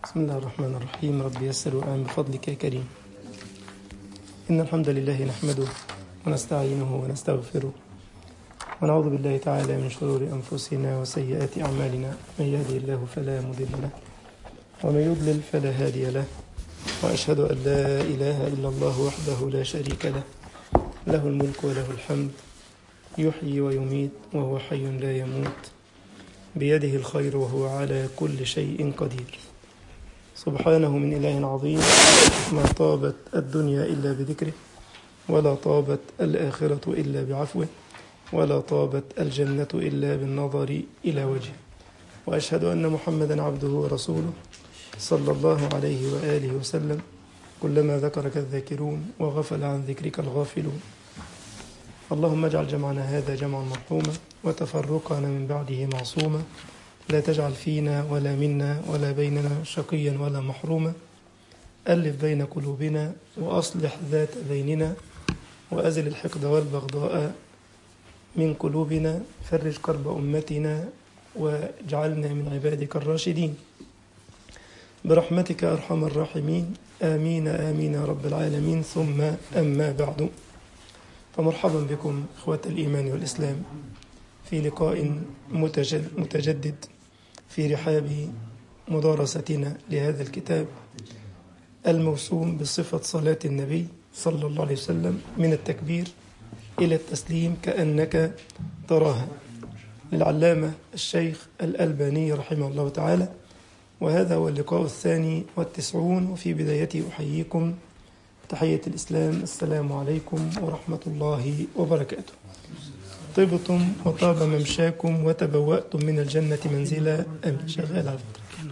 بسم الله الرحمن الرحيم. رب يسر وأعن بفضلك يا كريم. إن الحمد لله نحمده ونستعينه ونستغفره ونعوذ بالله تعالى من شرور أنفسنا وسيئات أعمالنا، من يهدي الله فلا مضل له ومن يضلل فلا هادي له، وأشهد أن لا إله إلا الله وحده لا شريك له، له الملك وله الحمد، يحيي ويميت وهو حي لا يموت، بيده الخير وهو على كل شيء قدير. سبحانه من إله عظيم، ما طابت الدنيا إلا بذكره، ولا طابت الآخرة إلا بعفوه، ولا طابت الجنة إلا بالنظر إلى وجهه. وأشهد أن محمدا عبده ورسوله صلى الله عليه وآله وسلم. كلما ذكرك الذاكرون وغفل عن ذكرك الغافلون. اللهم اجعل جمعنا هذا جمعا مرحوما، وتفرقنا من بعده معصوما، لا تجعل فينا ولا منا ولا بيننا شقيا ولا محروما. ألف بين قلوبنا وأصلح ذات بيننا، وأزل الحقد والبغضاء من قلوبنا، فرج كرب أمتنا واجعلنا من عبادك الراشدين برحمتك أرحم الراحمين. آمين آمين يا رب العالمين. ثم أما بعد، فمرحبا بكم إخوة الإيمان والإسلام في لقاء متجدد في رحاب مدارستنا لهذا الكتاب الموسوم بصفة صلاة النبي صلى الله عليه وسلم من التكبير إلى التسليم كأنك تراها، للعلامة الشيخ الألباني رحمه الله تعالى. وهذا هو اللقاء 92، وفي بدايته أحييكم تحية الإسلام. السلام عليكم ورحمة الله وبركاته. طبتم وطاب ممشاكم وتبوأتم من الجنة منزلا. أمين. شغال على فكرة.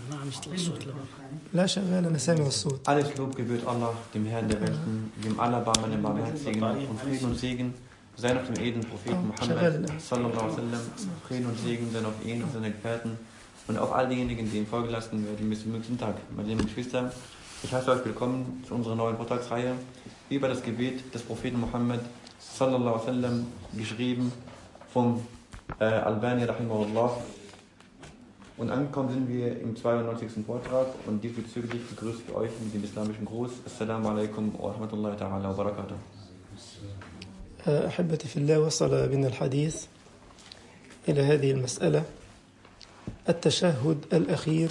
لا شغال، أنا سامع الصوت. Alles Lob gebührt Allah, dem Herrn der Welten, dem Allerbarmen, dem Barmherzigen, und Frieden und Segen sei auf dem edlen Propheten Muhammad sallallahu alaihi wasallam. Frieden und Segen sei auf ihn und seine Gefährten und auf all diejenigen, die ihm Folge lassen werden bis zum jüngsten Tag. Meine lieben Geschwister, ich heiße euch willkommen zu unserer neuen Vortragsreihe über das Gebet des Propheten Muhammad sallallahu alaihi wasallam, geschrieben vom Albani rahimahullah. Und angekommen sind wir im 92. Vortrag, und diesbezüglich begrüße ich euch mit dem islamischen Gruß. Assalamu alaikum wa rahmatullahi ta'ala wa barakatuh. أحبتي في الله، وصل بنا الحديث إلى هذه المسألة: التشهد الأخير،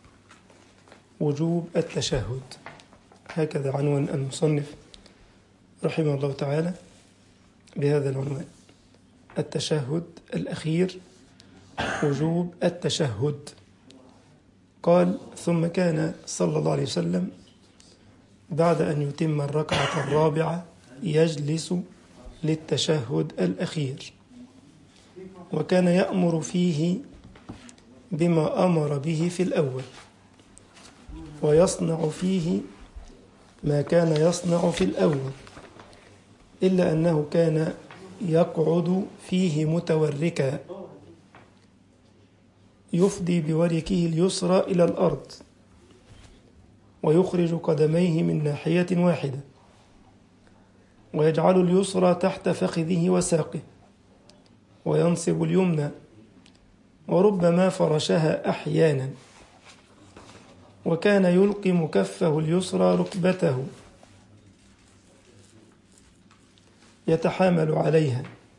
وجوب التشهد. هكذا عنوان المصنف رحمه الله تعالى بهذا العنوان: التشهد الأخير، وجوب التشهد. قال: ثم كان صلى الله عليه وسلم بعد أن يتم الركعة الرابعة يجلس للتشهد الأخير، وكان يأمر فيه بما أمر به في الأول، ويصنع فيه ما كان يصنع في الأول، إلا أنه كان يقعد فيه متوركا، يفضي بوركه اليسرى إلى الأرض، ويخرج قدميه من ناحية واحدة، ويجعل اليسرى تحت فخذه وساقه، وينصب اليمنى، وربما فرشها أحيانا، وكان يلقم كفه اليسرى ركبته يتحامل عليها،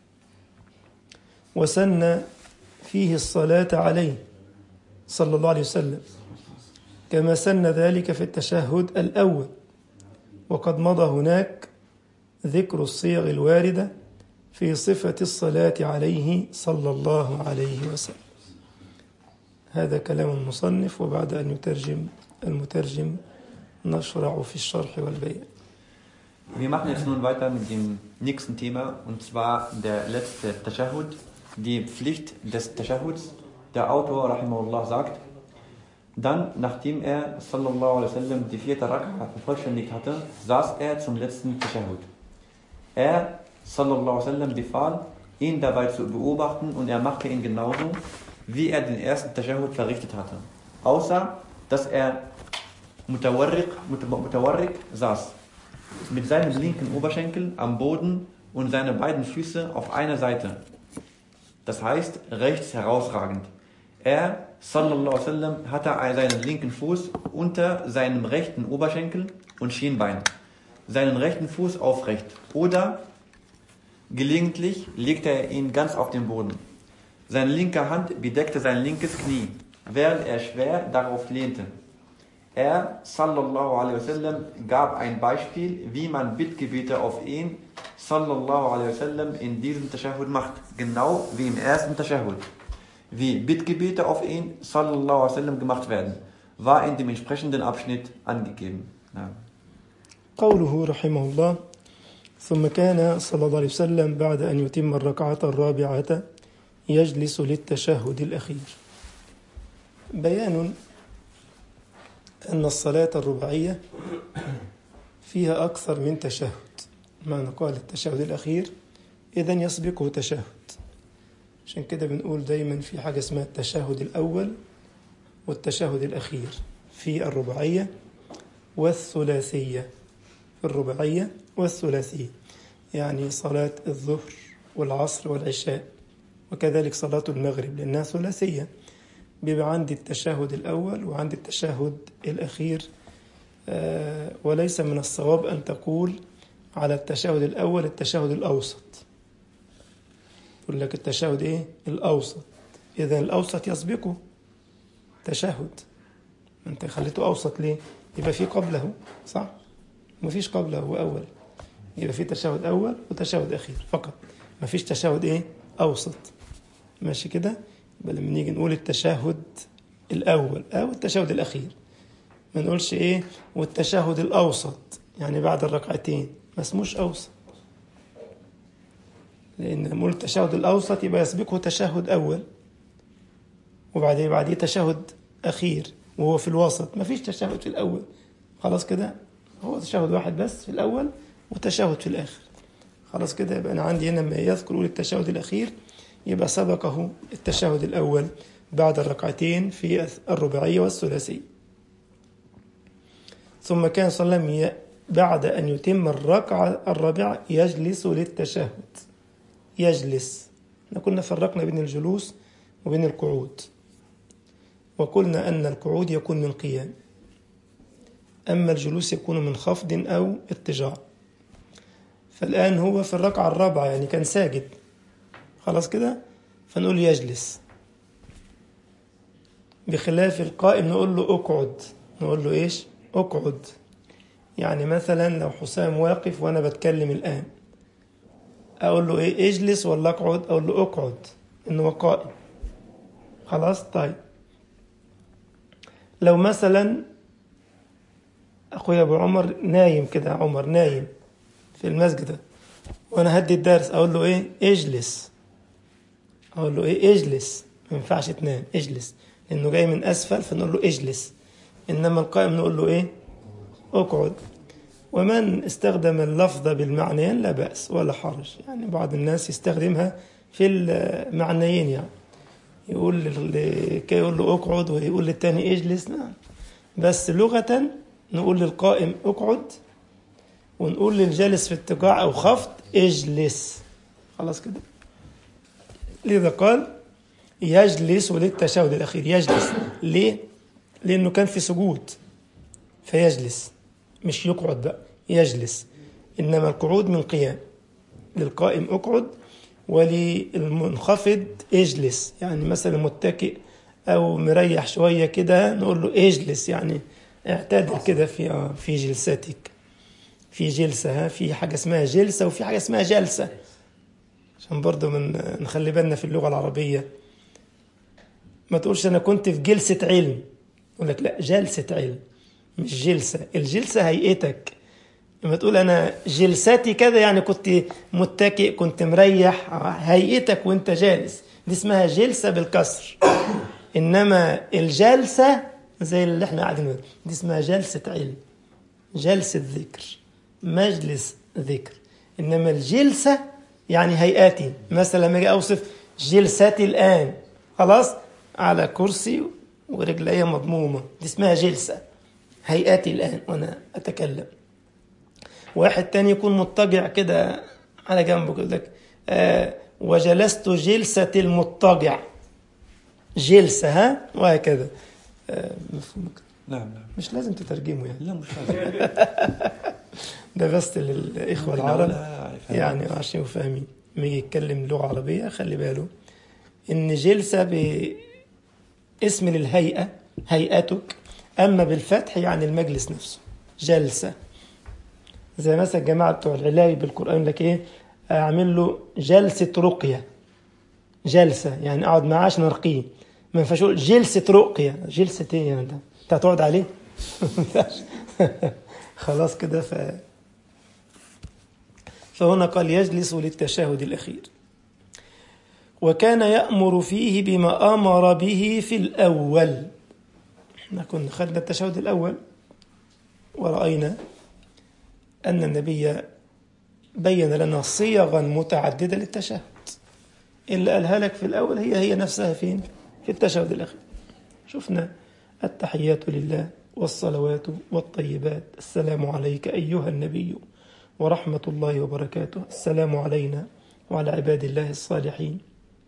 وسن فيه الصلاة عليه صلى الله عليه وسلم، كما سن ذلك في التشهد الأول. وقد مضى هناك ذكر الصيغ الواردة في صفة الصلاة عليه صلى الله عليه وسلم. هذا كلام المصنف، وبعد أن يترجم المترجم نشرع في الشرح والبيان. Wir machen jetzt nun weiter mit dem nächsten Thema, und zwar der letzte Tashahhud, die Pflicht des Tashahuds. Der Autor rahimahullah sagt: Dann, nachdem er sallallahu alaihi wasallam die 4. Rak'a vervollständigt hatte, saß er zum letzten Tashahhud. Er sallallahu alaihi wasallam befahl, ihn dabei zu beobachten, und er machte ihn genauso, wie er den ersten Tashahhud verrichtet hatte, außer dass er mutawarrik saß, mit seinem linken Oberschenkel am Boden und seine beiden Füße auf einer Seite, das heißt rechts herausragend. Er sallallahu alaihi wasallam, hat er seinen linken Fuß unter seinem rechten Oberschenkel und Schienbein. Seinen rechten Fuß aufrecht. Oder gelegentlich legte er ihn ganz auf den Boden. Seine linke Hand bedeckte sein linkes Knie, während er schwer darauf lehnte. Er, sallallahu alaihi wasallam, gab ein Beispiel, wie man Bittgebete auf ihn, sallallahu alaihi wasallam, in diesem Tashahhud macht. Genau wie im ersten Tashahhud. Wie Bittgebete auf ihn, sallallahu alaihi wasallam, gemacht werden, war in dem entsprechenden Abschnitt angegeben. Ja. قوله رحمه الله ثم كان صلى الله عليه وسلم بعد أن يتم الركعة الرابعة يجلس للتشهد الأخير. بيان أن الصلاة الرباعية فيها أكثر من تشهد. معنى قال التشهد الأخير إذن يسبقه تشهد. عشان كده بنقول دايما في حاجة اسمها التشهد الأول والتشهد الأخير في الرباعية والثلاثية. في الرباعية والثلاثية يعني صلاة الظهر والعصر والعشاء، وكذلك صلاة المغرب لأنها ثلاثية. بيبقى عندي التشهد الأول وعندي التشهد الأخير، وليس من الصواب أن تقول على التشهد الأول التشهد الأوسط. يقول لك التشهد إيه؟ الأوسط. إذا الأوسط يسبقه تشهد، أنت خليته أوسط ليه؟ يبقى فيه قبله، صح؟ مفيش قبله هو أول، يبقى فيه تشهد أول وتشهد أخير فقط، مفيش تشهد إيه؟ أوسط. ماشي كده؟ يبقى لما نيجي نقول التشهد الأول أو التشهد الأخير ما نقولش إيه والتشهد الأوسط يعني بعد الركعتين، ما اسموش أوسط، لأن لما نقول التشهد الأوسط يبقى يسبقه تشهد أول وبعديه تشهد أخير وهو في الوسط، ما فيش تشهد في الأول. خلاص كده، هو تشهد واحد بس في الأول وتشهد في الآخر. خلاص كده، يبقى أنا عندي هنا لما يذكر التشهد الأخير يبقى سبقه التشهد الأول بعد الركعتين في الرباعية والثلاثية. ثم كان صلى الله عليه وسلم بعد أن يتم الركعة الرابعة يجلس للتشهد. يجلس، كنا فرقنا بين الجلوس وبين القعود، وقلنا أن القعود يكون من قيام، أما الجلوس يكون من خفض أو اضطجاع. فالآن هو في الركعة الرابعة يعني كان ساجد، خلاص كده، فنقول يجلس، بخلاف القائم نقول له أقعد. نقول له إيش؟ أقعد. يعني مثلا لو حسام واقف وأنا بتكلم الآن أقول له إيه؟ اجلس ولا أقعد؟ أقول له أقعد، إنه قائم. خلاص. طيب لو مثلا أخويا أبو عمر نايم كده، عمر نايم في المسجد وأنا هدي الدرس أقول له إيه؟ اجلس. أقول له إيه؟ اجلس. ما ينفعش تنام، اجلس، لأنه جاي من أسفل فنقول له اجلس. إنما القائم نقول له إيه؟ أقعد. ومن استخدم اللفظ بالمعنيين لا بأس ولا حرج، يعني بعض الناس يستخدمها في المعنيين، يعني يقول له أقعد ويقول للتاني اجلس. نعم، بس لغة نقول للقائم أقعد ونقول للجالس في اتجاع أو خفض اجلس. خلاص كده. لذا قال يجلس للتشهد الأخير. يجلس ليه؟ لأنه كان في سجود فيجلس، مش يقعد بقى، يجلس. إنما القعود من قيام، للقائم أقعد وللمنخفض اجلس. يعني مثلا متكئ أو مريح شوية كده نقول له اجلس، يعني اعتدل كده في جلستك. في جلسة، في حاجة اسمها جلسة وفي حاجة اسمها جلسة، عشان برضو نخلي بالنا في اللغة العربية. ما تقولش أنا كنت في جلسة علم، يقول لك لا، جلسة علم مش جلسة. الجلسة هيئتك. لما تقول أنا جلساتي كذا يعني كنت متكئ، كنت مريح، هيئتك وانت جالس، دي اسمها جلسة بالكسر. إنما الجلسة زي اللي احنا قاعدين دي اسمها جلسة علم، جلسة ذكر، مجلس ذكر. إنما الجلسة يعني هيئاتي. مثلا لما أجي أوصف جلساتي الآن، خلاص، على كرسي ورجلي مضمومة، دي اسمها جلسة، هيئاتي الآن وأنا أتكلم. واحد تاني يكون مضطجع كده على جنبه، يقول لك وجلست جلسة المضطجع، جلسة ها وهكذا. مفهوم؟ نعم. مش لازم تترجمه يعني. لا مش لازم. ده بس للإخوة العرب يعني عشان يفهمين لما يجي يتكلم لغة عربية خلي باله إن جلسة باسم للهيئة هيئتك، أما بالفتح يعني المجلس نفسه جلسة. زي مثلا الجماعة بتوع العلاج بالقرآن لك إيه أعمل له جلسة رقية، جلسة يعني أقعد معاه عشان أرقيه. ما ينفعش أقول جلسة رقية، جلسة إيه يعني ده أنت هتقعد عليه؟ خلاص كده. فهنا قال يجلس للتشهد الأخير. وكان يأمر فيه بما أمر به في الأول. احنا كنا خدنا التشهد الأول ورأينا أن النبي بين لنا صيغا متعددة للتشهد، اللي قالها لك في الأول هي نفسها فين؟ في التشهد الأخير. شفنا التحيات لله والصلوات والطيبات، السلام عليك أيها النبي ورحمة الله وبركاته، السلام علينا وعلى عباد الله الصالحين،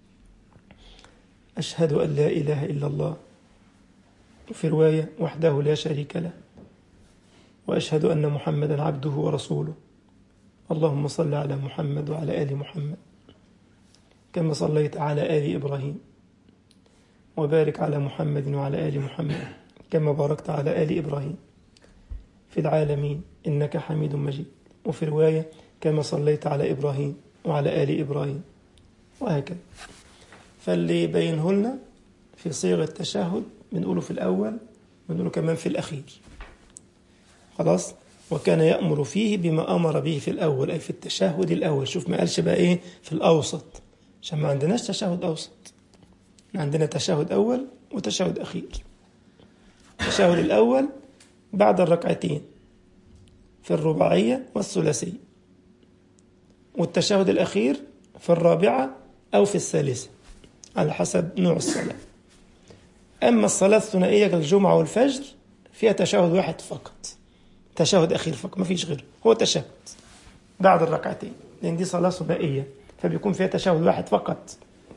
أشهد أن لا إله إلا الله، وفي رواية وحده لا شريك له، وأشهد أن محمدا عبده ورسوله، اللهم صل على محمد وعلى آل محمد كما صليت على آل إبراهيم، وبارك على محمد وعلى آل محمد كما باركت على آل إبراهيم في العالمين إنك حميد مجيد. وفي رواية كما صليت على إبراهيم وعلى آل إبراهيم، وهكذا. فاللي يبينه لنا في صيغة التشهد بنقوله في الأول بنقوله كمان في الأخير. خلاص. وكان يأمر فيه بما أمر به في الأول، أي في التشهد الأول. شوف ما قالش بقى إيه في الأوسط، عشان ما عندناش تشهد أوسط، عندنا تشهد أول وتشهد أخير. التشهد الأول بعد الركعتين في الرباعية والثلاثية، والتشهد الأخير في الرابعة أو في الثالثة على حسب نوع الصلاة. أما الصلاة الثنائية كالجمعة والفجر فيها تشهد واحد فقط، تشهد أخير فقط، ما فيش غيره، هو تشهد بعد الركعتين، لأن دي صلاة ثنائية فبيكون فيها تشهد واحد فقط.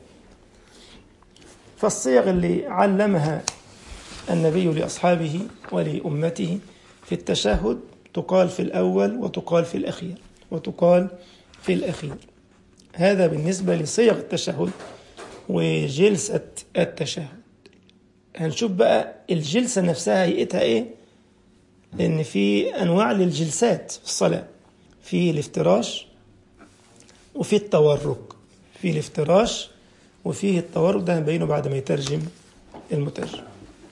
فالصيغ اللي علمها النبي لأصحابه ولأمته في التشهد تقال في الأول وتقال في الأخير وتقال في الأخير. هذا بالنسبة لصيغ التشهد وجلسة التشهد. هنشوف بقى الجلسة نفسها هيئتها إيه، لأن في أنواع للجلسات في الصلاة، في الافتراش وفي التورك. في الافتراش وفيه التورك، ده هنبينه بعد ما يترجم المترجم.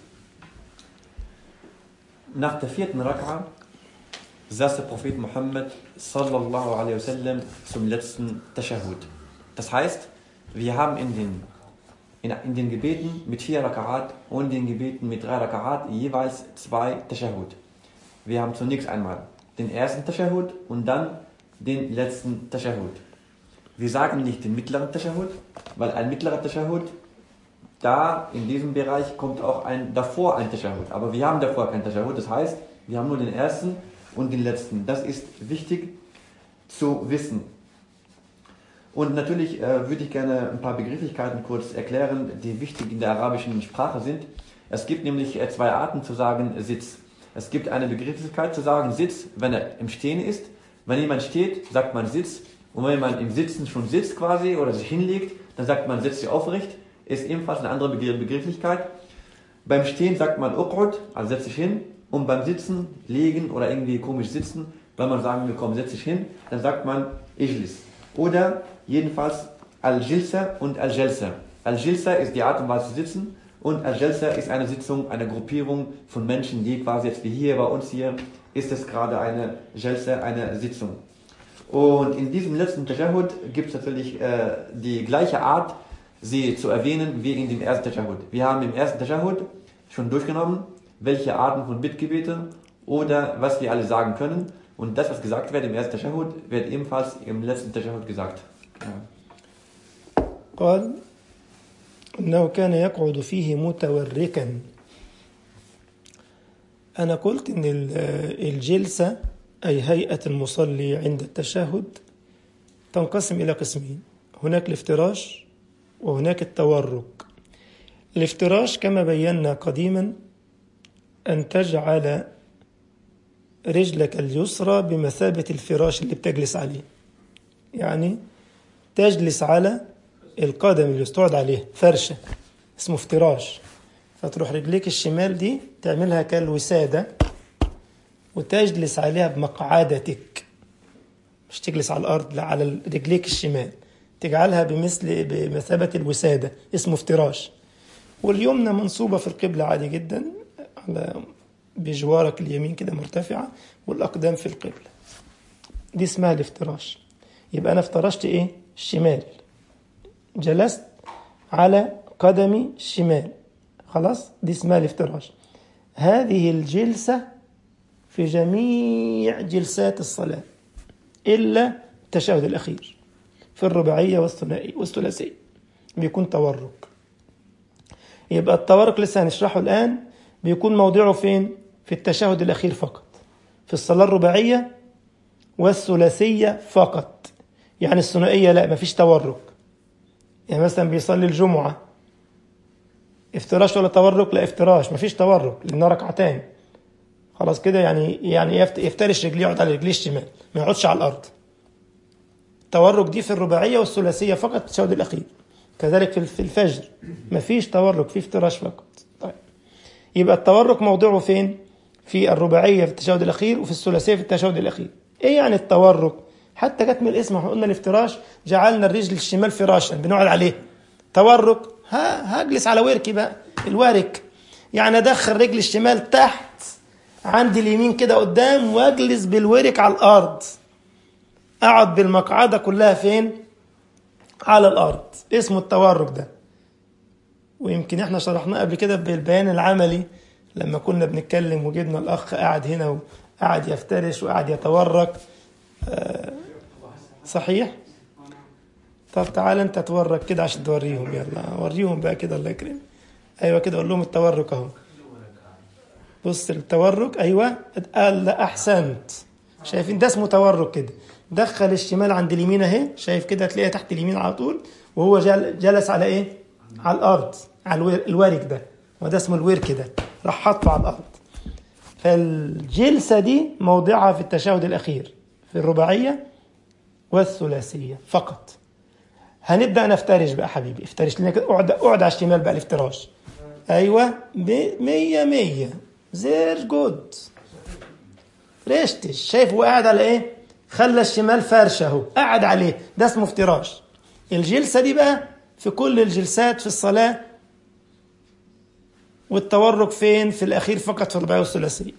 Nach der 4. Raka'a saß der Prophet Muhammad sallallahu alaihi wasallam zum letzten Tashahhud. Das heißt, wir haben in den Gebeten mit 4 Raka'at und in den Gebeten mit 3 Raka'at jeweils 2 Tashahhud. Wir haben zunächst einmal den ersten Tashahhud und dann den letzten Tashahhud. Wir sagen nicht den mittleren Tashahhud, weil ein mittlerer Tashahhud, da in diesem Bereich kommt auch davor ein Tashahhud. Aber wir haben davor kein Tashahhud, das heißt, wir haben nur den ersten und den letzten. Das ist wichtig zu wissen. Und natürlich würde ich gerne ein paar Begrifflichkeiten kurz erklären, die wichtig in der arabischen Sprache sind. Es gibt nämlich 2 Arten zu sagen Sitz. Es gibt eine Begrifflichkeit zu sagen Sitz, wenn er im Stehen ist. Wenn jemand steht, sagt man Sitz. Und wenn man im Sitzen schon sitzt quasi oder sich hinlegt, dann sagt man setz dich aufrecht. Ist ebenfalls eine andere Begrifflichkeit. Beim Stehen sagt man Uq'ud, also setz dich hin. Und beim Sitzen, Legen oder irgendwie komisch sitzen, wenn man sagen will, komm, setz dich hin, dann sagt man Ijlis. Oder jedenfalls Al-Jilsa und Al-Jalsa. Al-Jilsa ist die Art und Weise zu sitzen und Al-Jalsa ist eine Sitzung, eine Gruppierung von Menschen, die quasi jetzt wie hier bei uns hier, ist es gerade eine Jalsa, eine Sitzung. Und in diesem letzten Tashahhud gibt es natürlich die gleiche Art, sie zu erwähnen, wie in dem ersten Tashahhud. Wir haben im ersten Tashahhud schon durchgenommen, welche Arten von Bittgebete oder was wir alle sagen können. Und das, was gesagt wird im ersten Tashahhud, wird ebenfalls im letzten Tashahhud gesagt. Ja. قال إنه كان يقعد فيه متوركا. أنا قلت إن الجلسة أي هيئة المصلي عند التشهد تنقسم إلى قسمين، هناك الافتراش وهناك التورك. الافتراش كما بينا قديما أن تجعل رجلك اليسرى بمثابة الفراش اللي بتجلس عليه، يعني تجلس على القدم اللي تقعد عليه فرشة، اسمه افتراش. فتروح رجليك الشمال دي تعملها كالوسادة وتجلس عليها بمقعدتك، مش تجلس على الأرض، لا، على رجليك الشمال تجعلها بمثابة الوسادة، اسمه افتراش. واليمنى منصوبة في القبلة عادي جدا على بجوارك اليمين كده مرتفعة، والأقدام في القبلة، دي اسمها الافتراش. يبقى أنا افترشت إيه؟ الشمال، جلست على قدمي الشمال، خلاص، دي اسمها الافتراش. هذه الجلسة في جميع جلسات الصلاة إلا التشهد الأخير في الرباعية والثنائية والثلاثية بيكون تورك. يبقى التورك لسه هنشرحه الآن، بيكون موضعه فين؟ في التشهد الأخير فقط، في الصلاة الرباعية والثلاثية فقط. يعني الثنائية لا، مفيش تورك. يعني مثلا بيصلي الجمعة، افتراش ولا تورك؟ لا افتراش، مفيش تورك لأنه ركعتين، خلاص كده. يعني يفترش رجليه، يقعد على رجليه الشمال، ما يقعدش على الأرض. التورك دي في الرباعية والثلاثية فقط، التشهد الأخير. كذلك في الفجر مفيش تورك، في افتراش فقط. طيب، يبقى التورك موضعه فين؟ في الرباعية في التشهد الأخير، وفي الثلاثية في التشهد الأخير. إيه يعني التورك؟ حتى جت من الاسم، احنا قلنا الافتراش، جعلنا الرجل الشمال فراشا بنقعد عليه. تورك هجلس على وركي بقى، الورك يعني ادخل رجل الشمال تحت عندي اليمين كده قدام، واجلس بالورك على الارض، اقعد بالمقعده كلها فين؟ على الارض، اسمه التورك ده. ويمكن احنا شرحناه قبل كده بالبيان العملي لما كنا بنتكلم، وجبنا الاخ قاعد هنا وقاعد يفترش وقاعد يتورك. صحيح؟ طب تعال انت تورك كده عشان توريهم، يلا وريهم بقى كده، الله يكرمك. ايوه كده، قول لهم التورك اهو. بص التورك، ايوه، قال لا احسنت. شايفين؟ ده اسمه تورك كده. دخل الشمال عند اليمين اهي، شايف كده، هتلاقيها تحت اليمين على طول، وهو جلس على ايه؟ على الارض، على الورك ده، وده اسمه الورك ده، راح حطه على الارض. فالجلسه دي موضعها في التشهد الاخير في الرباعيه والثلاثيه فقط. هنبدأ نفترش بقى حبيبي، افترش لنا كده، اقعد على الشمال بقى الافتراش. ايوه، 100 زير جود. ريشتش، شايف هو قاعد على ايه؟ خلى الشمال فرشه اهو، قاعد عليه، ده اسمه افتراش. الجلسة دي بقى في كل الجلسات في الصلاة. والتورك فين؟ في الأخير فقط، في الرباعية والثلاثية.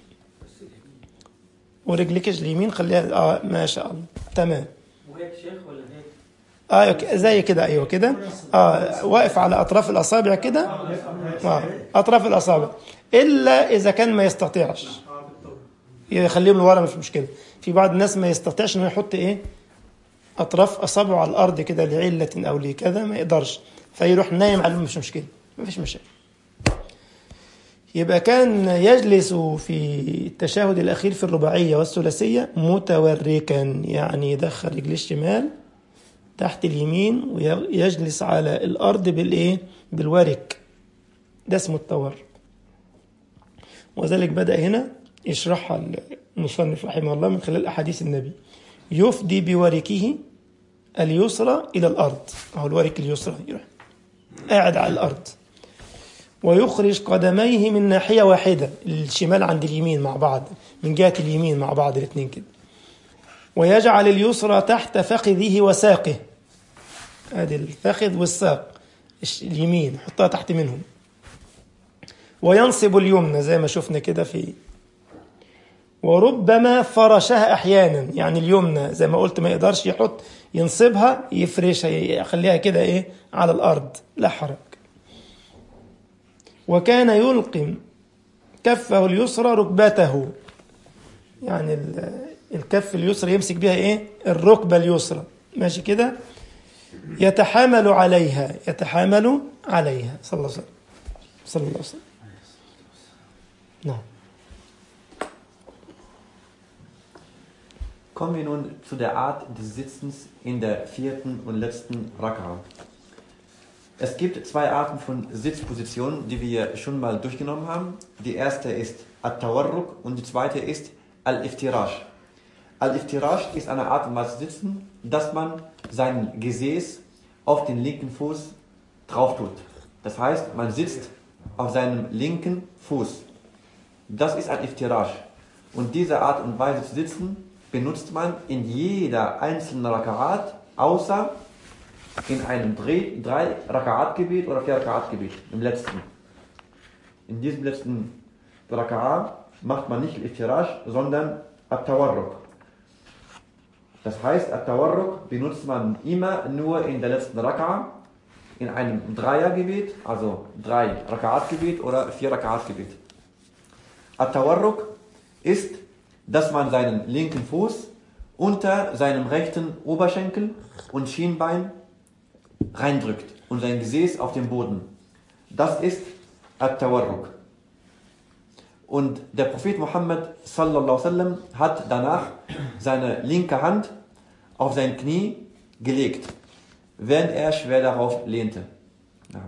ورجلك اليمين خليها، ما شاء الله، تمام. وهيك شيخ ولا هيك؟ زي كده، ايوه كده، واقف على اطراف الاصابع كده، اطراف الاصابع، الا اذا كان ما يستطيعش يخليهم لورا، مش مشكله. في بعض الناس ما يستطيعش انه يحط ايه؟ اطراف اصابعه على الارض كده لعله او لكذا، ما يقدرش، فيروح نايم على، مش مشكله، ما فيش مشاكل. يبقى كان يجلس في التشهد الاخير في الرباعيه والثلاثيه متوركا، يعني يدخل رجل الشمال تحت اليمين ويجلس على الأرض بالإيه؟ بالورك، ده اسمه التورك. وذلك بدأ هنا يشرحها المصنف رحمه الله من خلال أحاديث النبي. يفدي بوركه اليسرى إلى الأرض، أو الورك اليسرى يروح قاعد على الأرض، ويخرج قدميه من ناحية واحدة، الشمال عند اليمين مع بعض، من جهة اليمين مع بعض الاثنين كده، ويجعل اليسرى تحت فخذه وساقه، ادي الفخذ والساق اليمين حطها تحت منهم، وينصب اليمنى زي ما شفنا كده في، وربما فرشها احيانا، يعني اليمنى زي ما قلت ما يقدرش يحط، ينصبها، يفرشها، يخليها كده ايه؟ على الارض، لا حرج. وكان يلقم كفه اليسرى ركبته، يعني الكف اليسرى يمسك بها ايه؟ الركبه اليسرى، ماشي كده، يتحامل عليها صلى الله عليه وسلم. نعم. Kommen wir nun zu der Art des Sitzens in der 4. und letzten Raka'a. Es gibt zwei Arten von Sitzpositionen, die wir schon mal durchgenommen haben. Die erste ist At-Tawarruk und die zweite ist Al-Iftirash. Al-Iftirash ist eine Art und Weise sitzen, dass man sein Gesäß auf den linken Fuß drauf tut. Das heißt, man sitzt auf seinem linken Fuß. Das ist Al-Iftirash. Und diese Art und Weise zu sitzen benutzt man in jeder einzelnen Raka'at, außer in einem 3 Raka'at-Gebet oder 4 Raka'at-Gebet, im letzten. In diesem letzten Raka'at macht man nicht Iftirash, sondern At-Tawarruk. Das heißt, At-Tawarruk benutzt man immer nur in der letzten Raka'at, in einem 3er-Gebet, also 3 Raka'at-Gebet oder 4 Raka'at-Gebet. At-Tawarruk ist, dass man seinen linken Fuß unter seinem rechten Oberschenkel und Schienbein reindrückt und sein Gesäß auf den Boden. Das ist At-Tawarruk. Und der Prophet Muhammad sallallahu alaihi wasallam hat danach seine linke Hand auf sein Knie gelegt, während er schwer darauf lehnte. Ja.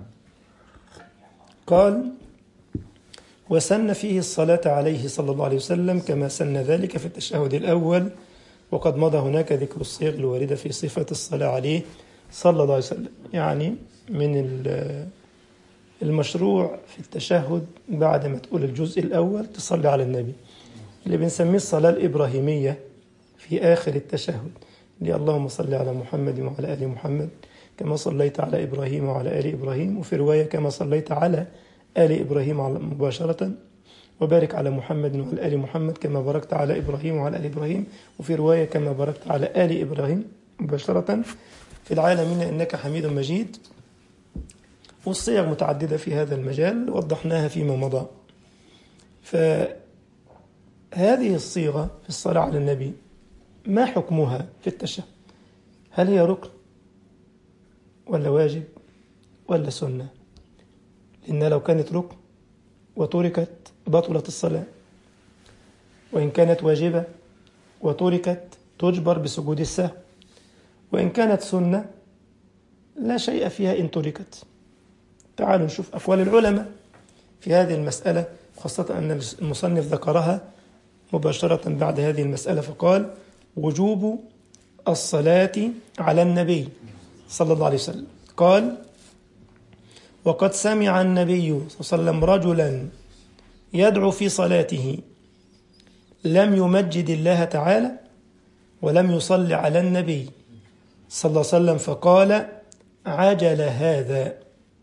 قال وسن فيه الصلاة عليه صلى الله عليه وسلم كما سن ذلك في التشهد الأول وقد مضى هناك ذكر الصيغ الواردة في صفة الصلاة عليه صلى الله عليه وسلم. يعني من المشروع في التشهد بعد ما تقول الجزء الأول تصلي على النبي اللي بنسميه الصلاة الإبراهيمية في آخر التشهد اللي اللهم صل على محمد وعلى آل محمد كما صليت على إبراهيم وعلى آل إبراهيم وفي رواية كما صليت على آل إبراهيم مباشرة وبارك على محمد وعلى آل محمد كما باركت على إبراهيم وعلى آل إبراهيم وفي رواية كما باركت على آل إبراهيم مباشرة في العالمين إنك حميد مجيد. والصيغ متعددة في هذا المجال وضحناها فيما مضى. فهذه الصيغة في الصلاة على النبي ما حكمها في التشهد؟ هل هي ركن ولا واجب ولا سنة؟ لأن لو كانت ركن وتركت بطلت الصلاة، وإن كانت واجبة وتركت تجبر بسجود السهو، وإن كانت سنة لا شيء فيها إن تركت. تعالوا نشوف أقوال العلماء في هذه المسألة، خاصة أن المصنف ذكرها مباشرة بعد هذه المسألة فقال وجوب الصلاة على النبي صلى الله عليه وسلم. قال وقد سمع النبي صلى الله عليه وسلم رجلا يدعو في صلاته لم يمجد الله تعالى ولم يصلي على النبي صلى الله عليه وسلم فقال عجل هذا.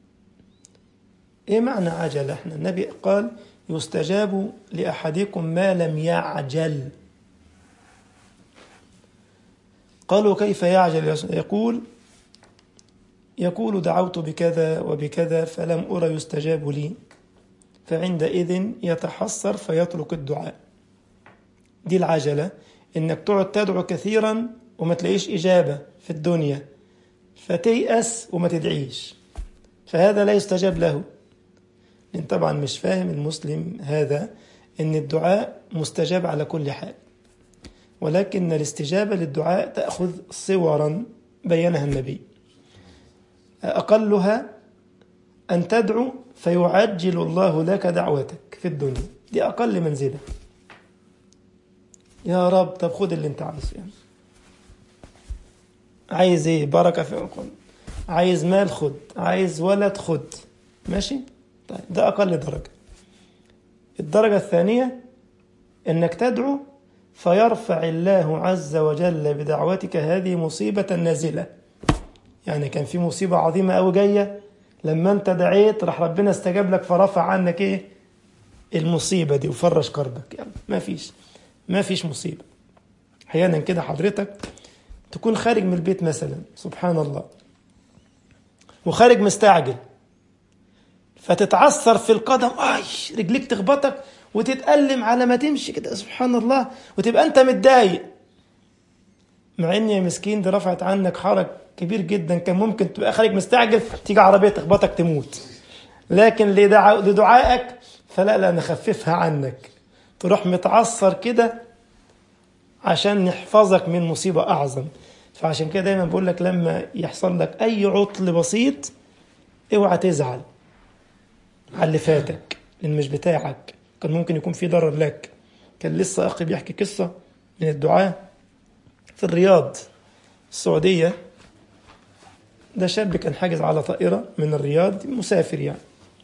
إيه معنى عجل؟ احنا النبي قال يستجاب لأحدكم ما لم يعجل. قالوا كيف يعجل؟ يقول دعوت بكذا وبكذا فلم أرى يستجاب لي فعندئذ يتحسر فيترك الدعاء. دي العجلة، إنك تقعد تدعو كثيرا وما تلاقيش إجابة في الدنيا فتيأس وما تدعيش، فهذا لا يستجاب له. لأن طبعا مش فاهم المسلم هذا إن الدعاء مستجاب على كل حال، ولكن الاستجابة للدعاء تأخذ صورا بينها النبي، أقلها أن تدعو فيعجل الله لك دعوتك في الدنيا، دي أقل منزلة. يا رب طب خد اللي انت عايزه، يعني عايز ايه؟ بركة في القلب، عايز مال خد، عايز ولد خد، ماشي؟ طيب ده أقل درجة. الدرجة الثانية إنك تدعو فيرفع الله عز وجل بدعوتك هذه مصيبة نازلة. يعني كان في مصيبة عظيمة أو جاية، لما أنت دعيت راح ربنا استجاب لك فرفع عنك إيه؟ المصيبة دي وفرج كربك. يعني ما فيش مصيبة. أحيانا كده حضرتك تكون خارج من البيت مثلا سبحان الله وخارج مستعجل فتتعثر في القدم، رجليك تخبطك وتتألم على ما تمشي كده سبحان الله، وتبقى أنت متضايق، مع إن يا مسكين دي رفعت عنك حرج كبير جدا، كان ممكن تبقى خارج مستعجل تيجي عربية تخبطك تموت، لكن لدعائك فلا نخففها عنك، تروح متعثر كده عشان نحفظك من مصيبة أعظم. فعشان كده دايما بقول لك لما يحصل لك أي عطل بسيط اوعى تزعل على اللي فاتك لأن مش بتاعك، كان ممكن يكون في ضرر لك. كان لسه أخي بيحكي قصة من الدعاة في الرياض السعودية. ده شاب كان حاجز على طائرة من الرياض، مسافر يعني،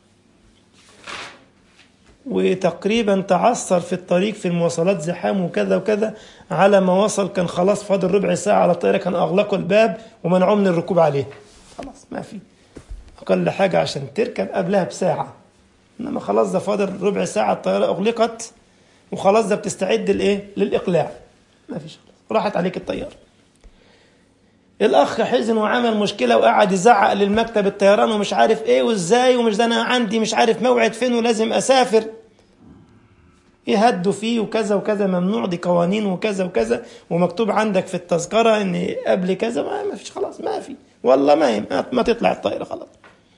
وتقريبا تعثر في الطريق في المواصلات، زحام وكذا وكذا. على ما وصل كان خلاص فاضل ربع ساعة على الطائرة، كان أغلقوا الباب ومنعوه من الركوب عليه. خلاص ما في أقل حاجة عشان تركب قبلها بساعة، إنما خلاص ده فاضل ربع ساعة الطائرة أغلقت وخلاص ده بتستعد للإقلاع. ما فيش، راحت عليك الطيارة. الأخ حزن وعمل مشكلة وقعد يزعق للمكتب الطيران ومش عارف إيه وإزاي، ومش ده أنا عندي مش عارف موعد فين ولازم أسافر، يهدوا فيه وكذا وكذا، ممنوع، دي قوانين وكذا وكذا، ومكتوب عندك في التذكرة إن قبل كذا. ما فيش، خلاص ما في، والله ما تطلع الطائرة خلاص.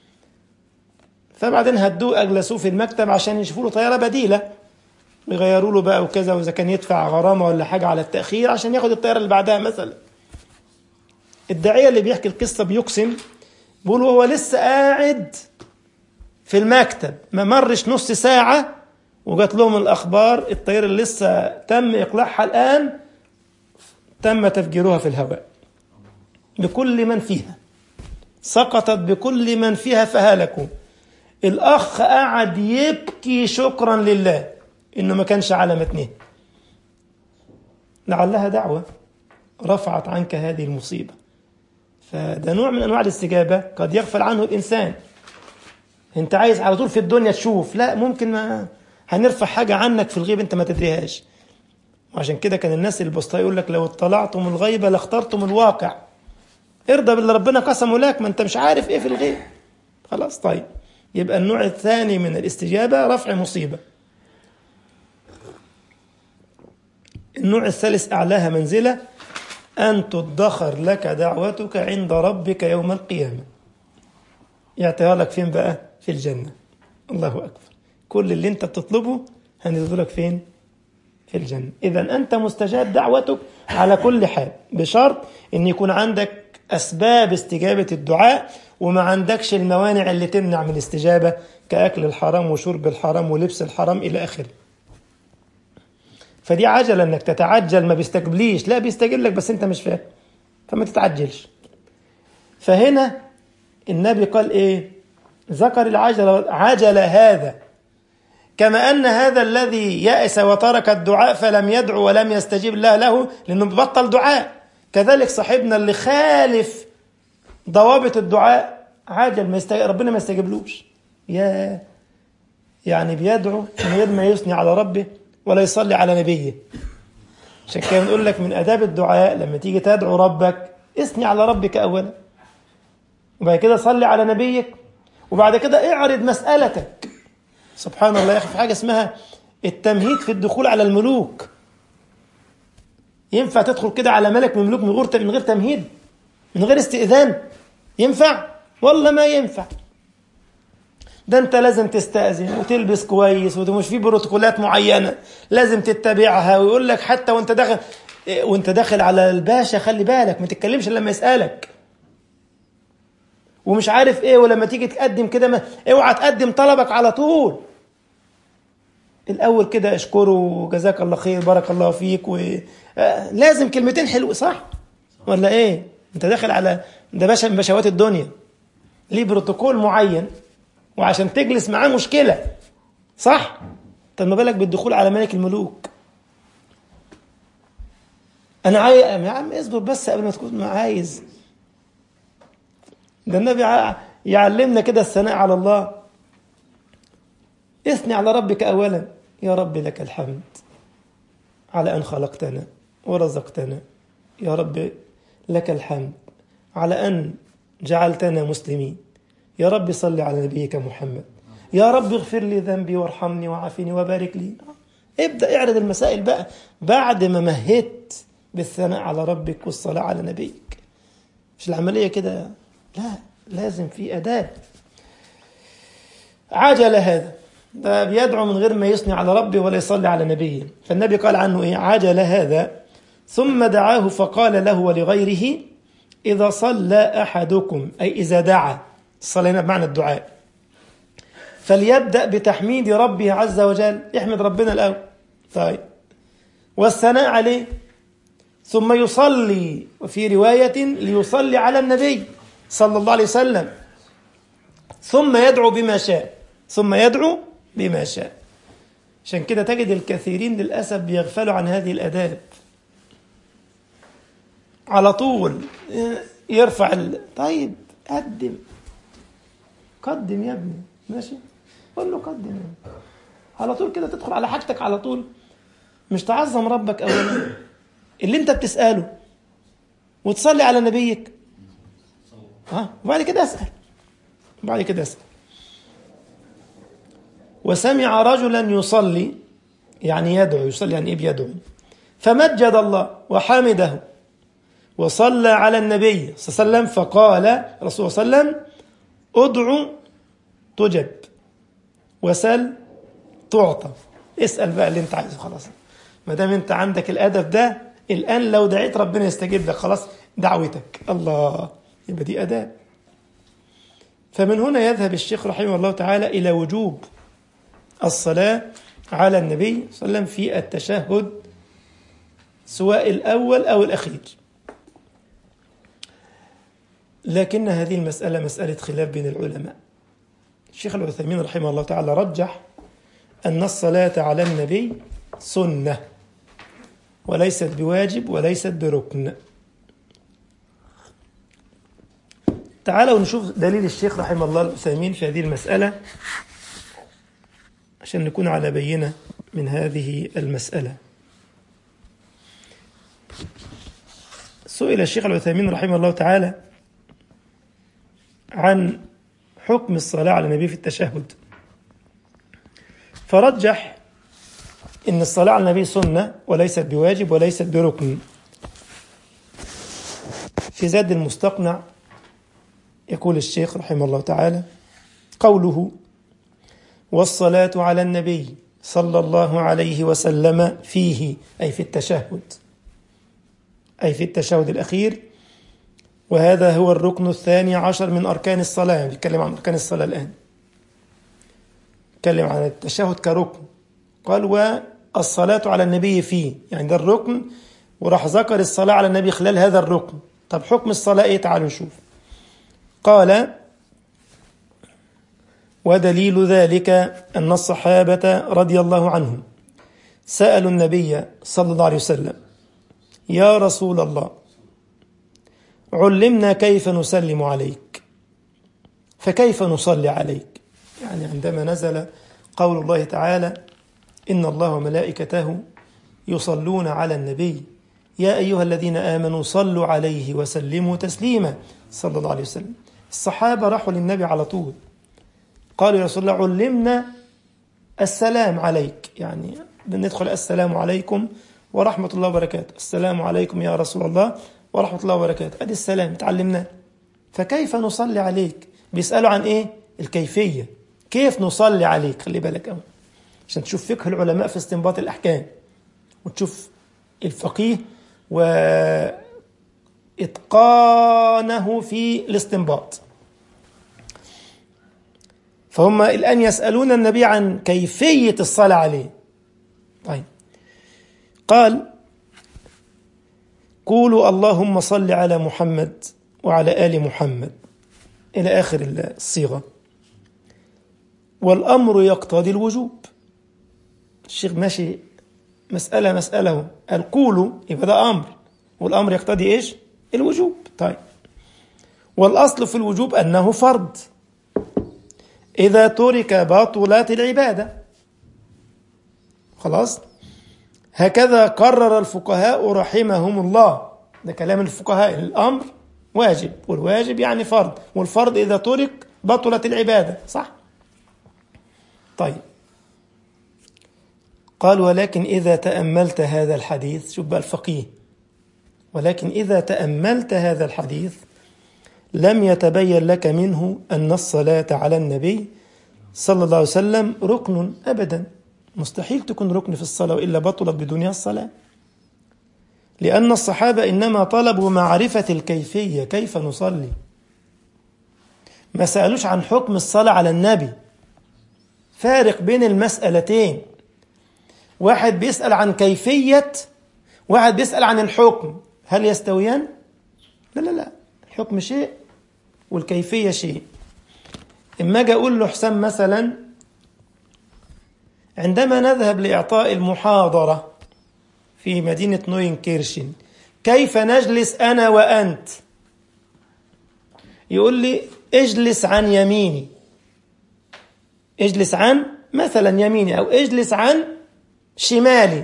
فبعدين هدوه، أجلسوه في المكتب عشان يشوفوا له طيارة بديلة يغيروا له بقى وكذا، وإذا كان يدفع غرامة ولا حاجة على التأخير عشان ياخد الطيارة اللي بعدها مثلا. الداعية اللي بيحكي القصة بيقسم، بيقول هو لسه قاعد في المكتب ما مرش نص ساعة وجات لهم الأخبار الطيارة اللي لسه تم إقلاعها الآن تم تفجيرها في الهواء بكل من فيها، سقطت بكل من فيها فهلكوا. الأخ قاعد يبكي شكرا لله إنه ما كانش على متنه، لعلها دعوة رفعت عنك هذه المصيبة. فده نوع من أنواع الاستجابة قد يغفل عنه الإنسان. أنت عايز على طول في الدنيا تشوف، لا، ممكن ما هنرفع حاجة عنك في الغيب أنت ما تدريهاش. وعشان كده كان الناس البسطاء يقول لك لو اطلعتم الغيب لاخترتم الواقع. ارضى باللي ربنا قسمه لك، ما أنت مش عارف إيه في الغيب. خلاص، طيب، يبقى النوع الثاني من الاستجابة رفع مصيبة. النوع الثالث أعلاها منزلة، أن تدخر لك دعوتك عند ربك يوم القيامة. يعطيها لك فين بقى؟ في الجنة. الله أكبر، كل اللي أنت بتطلبه هنزلك فين؟ في الجنة. إذن أنت مستجاب دعوتك على كل حال، بشرط أن يكون عندك أسباب استجابة الدعاء وما عندكش الموانع اللي تمنع من الاستجابة، كأكل الحرام وشرب الحرام ولبس الحرام إلى آخره. فدي عجلة انك تتعجل، ما بيستجبليش، لا بيستجيب لك بس انت مش فاهم، فما تتعجلش. فهنا النبي قال ايه؟ ذكر العجلة، عجل هذا، كما ان هذا الذي يأس وترك الدعاء فلم يدعو ولم يستجيب الله له لانه بطل دعاء، كذلك صاحبنا اللي خالف ضوابط الدعاء عجل، ربنا ما يستجيبلوش. يعني بيدعو من غير ما يثني على ربه ولا يصلي على نبيه. عشان كده بنقول لك من آداب الدعاء لما تيجي تدعو ربك اثني على ربك أولا، وبعد كده صلي على نبيك، وبعد كده اعرض مسألتك. سبحان الله يا أخي، في حاجة اسمها التمهيد في الدخول على الملوك. ينفع تدخل كده على ملك من الملوك من غير تمهيد، من غير استئذان؟ ينفع؟ والله ما ينفع. ده انت لازم تستأذن وتلبس كويس، ومش في بروتوكولات معينة لازم تتبعها. ويقول لك حتى وانت داخل على الباشا خلي بالك ما تتكلمش لما يسألك، ومش عارف ايه، ولما تيجي تقدم كده اوعى تقدم طلبك على طول. الاول كده اشكره، جزاك الله خير، بارك الله فيك، لازم كلمتين حلوة، صح ولا ايه؟ انت داخل على ده باشا من باشوات الدنيا، ليه بروتوكول معين، وعشان تجلس معاه مشكلة، صح؟ طب ما بالك بالدخول على ملك الملوك؟ أنا عايز يا عم اصبر بس قبل ما تكون عايز. ده النبي يعلمنا كده الثناء على الله. اثني على ربك أولا، يا رب لك الحمد على أن خلقتنا ورزقتنا، يا رب لك الحمد على أن جعلتنا مسلمين، يا رب صل على نبيك محمد، يا رب اغفر لي ذنبي وارحمني وعافني وبارك لي. ابدأ اعرض المسائل بقى بعد ما مهدت بالثناء على ربك والصلاة على نبيك. مش العملية كده، لا، لازم في أداب. عجل هذا، ده بيدعو من غير ما يثني على ربه ولا يصلي على نبيه. فالنبي قال عنه ايه؟ عجل هذا، ثم دعاه فقال له ولغيره: إذا صلى أحدكم، أي إذا دعا، الصلاة هنا بمعنى الدعاء. فليبدأ بتحميد ربه عز وجل، يحمد ربنا الأول، طيب، والثناء عليه، ثم يصلي، وفي رواية ليصلي على النبي صلى الله عليه وسلم، ثم يدعو بما شاء. عشان كده تجد الكثيرين للأسف بيغفلوا عن هذه الآداب، على طول يرفع طيب قدم يا ابني، ماشي، قول له قدم يا ابني. على طول كده تدخل على حاجتك على طول، مش تعظم ربك أولا اللي انت بتسأله، وتصلي على نبيك، وبعد كده اسأل. وسمع رجلا يصلي، يعني يدعو، يصلي يعني بيدعو، فمجد الله وحمده وصلى على النبي صلى الله عليه وسلم، فقال رسول صلى الله عليه وسلم: ادعو تجب، وسل تعطى. اسأل بقى اللي انت عايزه، خلاص، ما دام انت عندك الأدب ده، الآن لو دعيت ربنا يستجيب لك، خلاص دعوتك، الله، يبقى دي أداب. فمن هنا يذهب الشيخ رحمه الله تعالى إلى وجوب الصلاة على النبي صلى الله عليه وسلم في التشهد، سواء الأول أو الأخير. لكن هذه المسألة مسألة خلاف بين العلماء. الشيخ العثيمين رحمه الله تعالى رجح أن الصلاة على النبي سنة، وليست بواجب وليست بركن. تعالوا نشوف دليل الشيخ رحمه الله العثيمين في هذه المسألة عشان نكون على بينة من هذه المسألة. سئل الشيخ العثيمين رحمه الله تعالى عن حكم الصلاة على النبي في التشهد، فرجح إن الصلاة على النبي سنة وليست بواجب وليست بركن. في زاد المستقنع يقول الشيخ رحمه الله تعالى: قوله والصلاة على النبي صلى الله عليه وسلم فيه، أي في التشهد الأخير، وهذا هو الركن 12 من أركان الصلاة. بيتكلم عن أركان الصلاة الآن، بيتكلم عن التشهد كركن، قال والصلاة على النبي فيه، يعني ده الركن، وراح ذكر الصلاة على النبي خلال هذا الركن. طب حكم الصلاة إيه؟ تعالوا نشوف. قال: ودليل ذلك أن الصحابة رضي الله عنهم سألوا النبي صلى الله عليه وسلم: يا رسول الله، علمنا كيف نسلم عليك، فكيف نصلي عليك؟ يعني عندما نزل قول الله تعالى: إن الله وملائكته يصلون على النبي يا أيها الذين آمنوا صلوا عليه وسلموا تسليما، صلى الله عليه وسلم. الصحابة راحوا للنبي على طول، قالوا: يا رسول الله، علمنا السلام عليك، يعني بندخل السلام عليكم ورحمة الله وبركاته، السلام عليكم يا رسول الله ورحمة الله وبركاته، أدي السلام تعلمناه، فكيف نصلي عليك؟ بيسألوا عن إيه؟ الكيفية، كيف نصلي عليك. خلي بالك أول عشان تشوف فقه العلماء في استنباط الأحكام، وتشوف الفقيه وإتقانه في الاستنباط. فهم الآن يسألون النبي عن كيفية الصلاة عليه. طيب، قال: قولوا اللهم صل على محمد وعلى آل محمد، إلى آخر الصيغة. والأمر يقتضي الوجوب. الشيخ ماشي مسألة قال قولوا، يبقى ده أمر، والأمر يقتضي إيش؟ الوجوب. طيب، والأصل في الوجوب أنه فرض، إذا ترك بطلت العبادة. خلاص، هكذا قرر الفقهاء رحمهم الله، ده كلام الفقهاء. الأمر واجب، والواجب يعني فرض، والفرض إذا ترك بطلت العبادة، صح؟ طيب، قال: ولكن إذا تأملت هذا الحديث، شوف بقى الفقيه، ولكن إذا تأملت هذا الحديث لم يتبين لك منه أن الصلاة على النبي صلى الله عليه وسلم ركن أبدا، مستحيل تكون ركن في الصلاة، وإلا بطلت بدونها الصلاة، لأن الصحابة إنما طلبوا معرفة الكيفية، كيف نصلي، ما سألوش عن حكم الصلاة على النبي. فارق بين المسألتين، واحد بيسأل عن كيفية، واحد بيسأل عن الحكم. هل يستويان؟ لا لا لا، الحكم شيء والكيفية شيء. إما أجي أقول له حسام مثلا عندما نذهب لإعطاء المحاضرة في مدينة نوينكيرشن كيف نجلس أنا وأنت؟ يقول لي اجلس عن يميني، اجلس عن مثلا يميني، أو اجلس عن شمالي.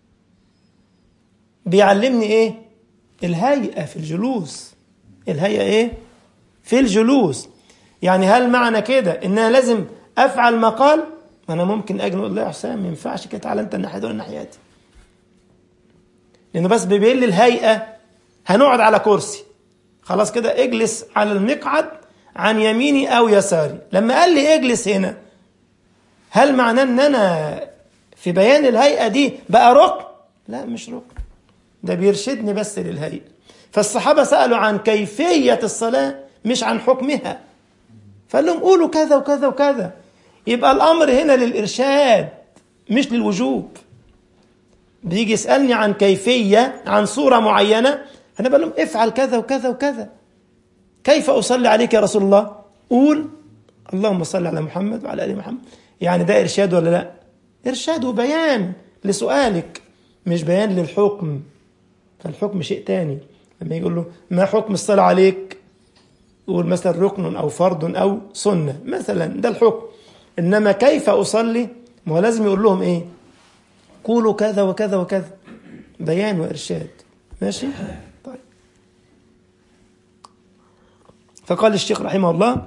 بيعلمني إيه؟ الهيئة في الجلوس. الهيئة إيه؟ في الجلوس. يعني هل معنى كده إن أنا لازم أفعل ما قال؟ أنا ممكن أجي أقول لا يا حسام ما ينفعش كده، تعالى أنت الناحية دي ولا الناحية دي، لأنه بس بيبين لي الهيئة. هنقعد على كرسي، خلاص كده اجلس على المقعد عن يميني أو يساري. لما قال لي اجلس هنا، هل معناه أن أنا في بيان الهيئة دي بقى ركن؟ لا مش ركن، ده بيرشدني بس للهيئة. فالصحابة سألوا عن كيفية الصلاة مش عن حكمها، فقال لهم قولوا كذا وكذا وكذا. يبقى الأمر هنا للإرشاد مش للوجوب. بيجي يسألني عن كيفية، عن صورة معينة، أنا بقول لهم افعل كذا وكذا وكذا. كيف أصلي عليك يا رسول الله؟ قول اللهم صل على محمد وعلى آل محمد. يعني ده إرشاد ولا لا؟ إرشاد وبيان لسؤالك، مش بيان للحكم. فالحكم شيء تاني. لما يقول له ما حكم الصلاة عليك، يقول مثلا ركن أو فرض أو سنة مثلا، ده الحكم. إنما كيف أصلي، ما هو لازم يقول لهم إيه؟ قولوا كذا وكذا وكذا، بيان وإرشاد. ماشي؟ طيب. فقال الشيخ رحمه الله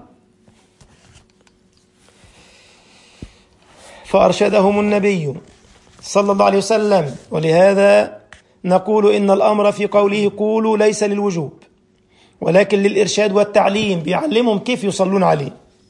فأرشدهم النبي صلى الله عليه وسلم. ولهذا نقول إن الأمر في قوله قولوا ليس للوجوب ولكن للإرشاد والتعليم، بيعلمهم كيف يصلون عليه.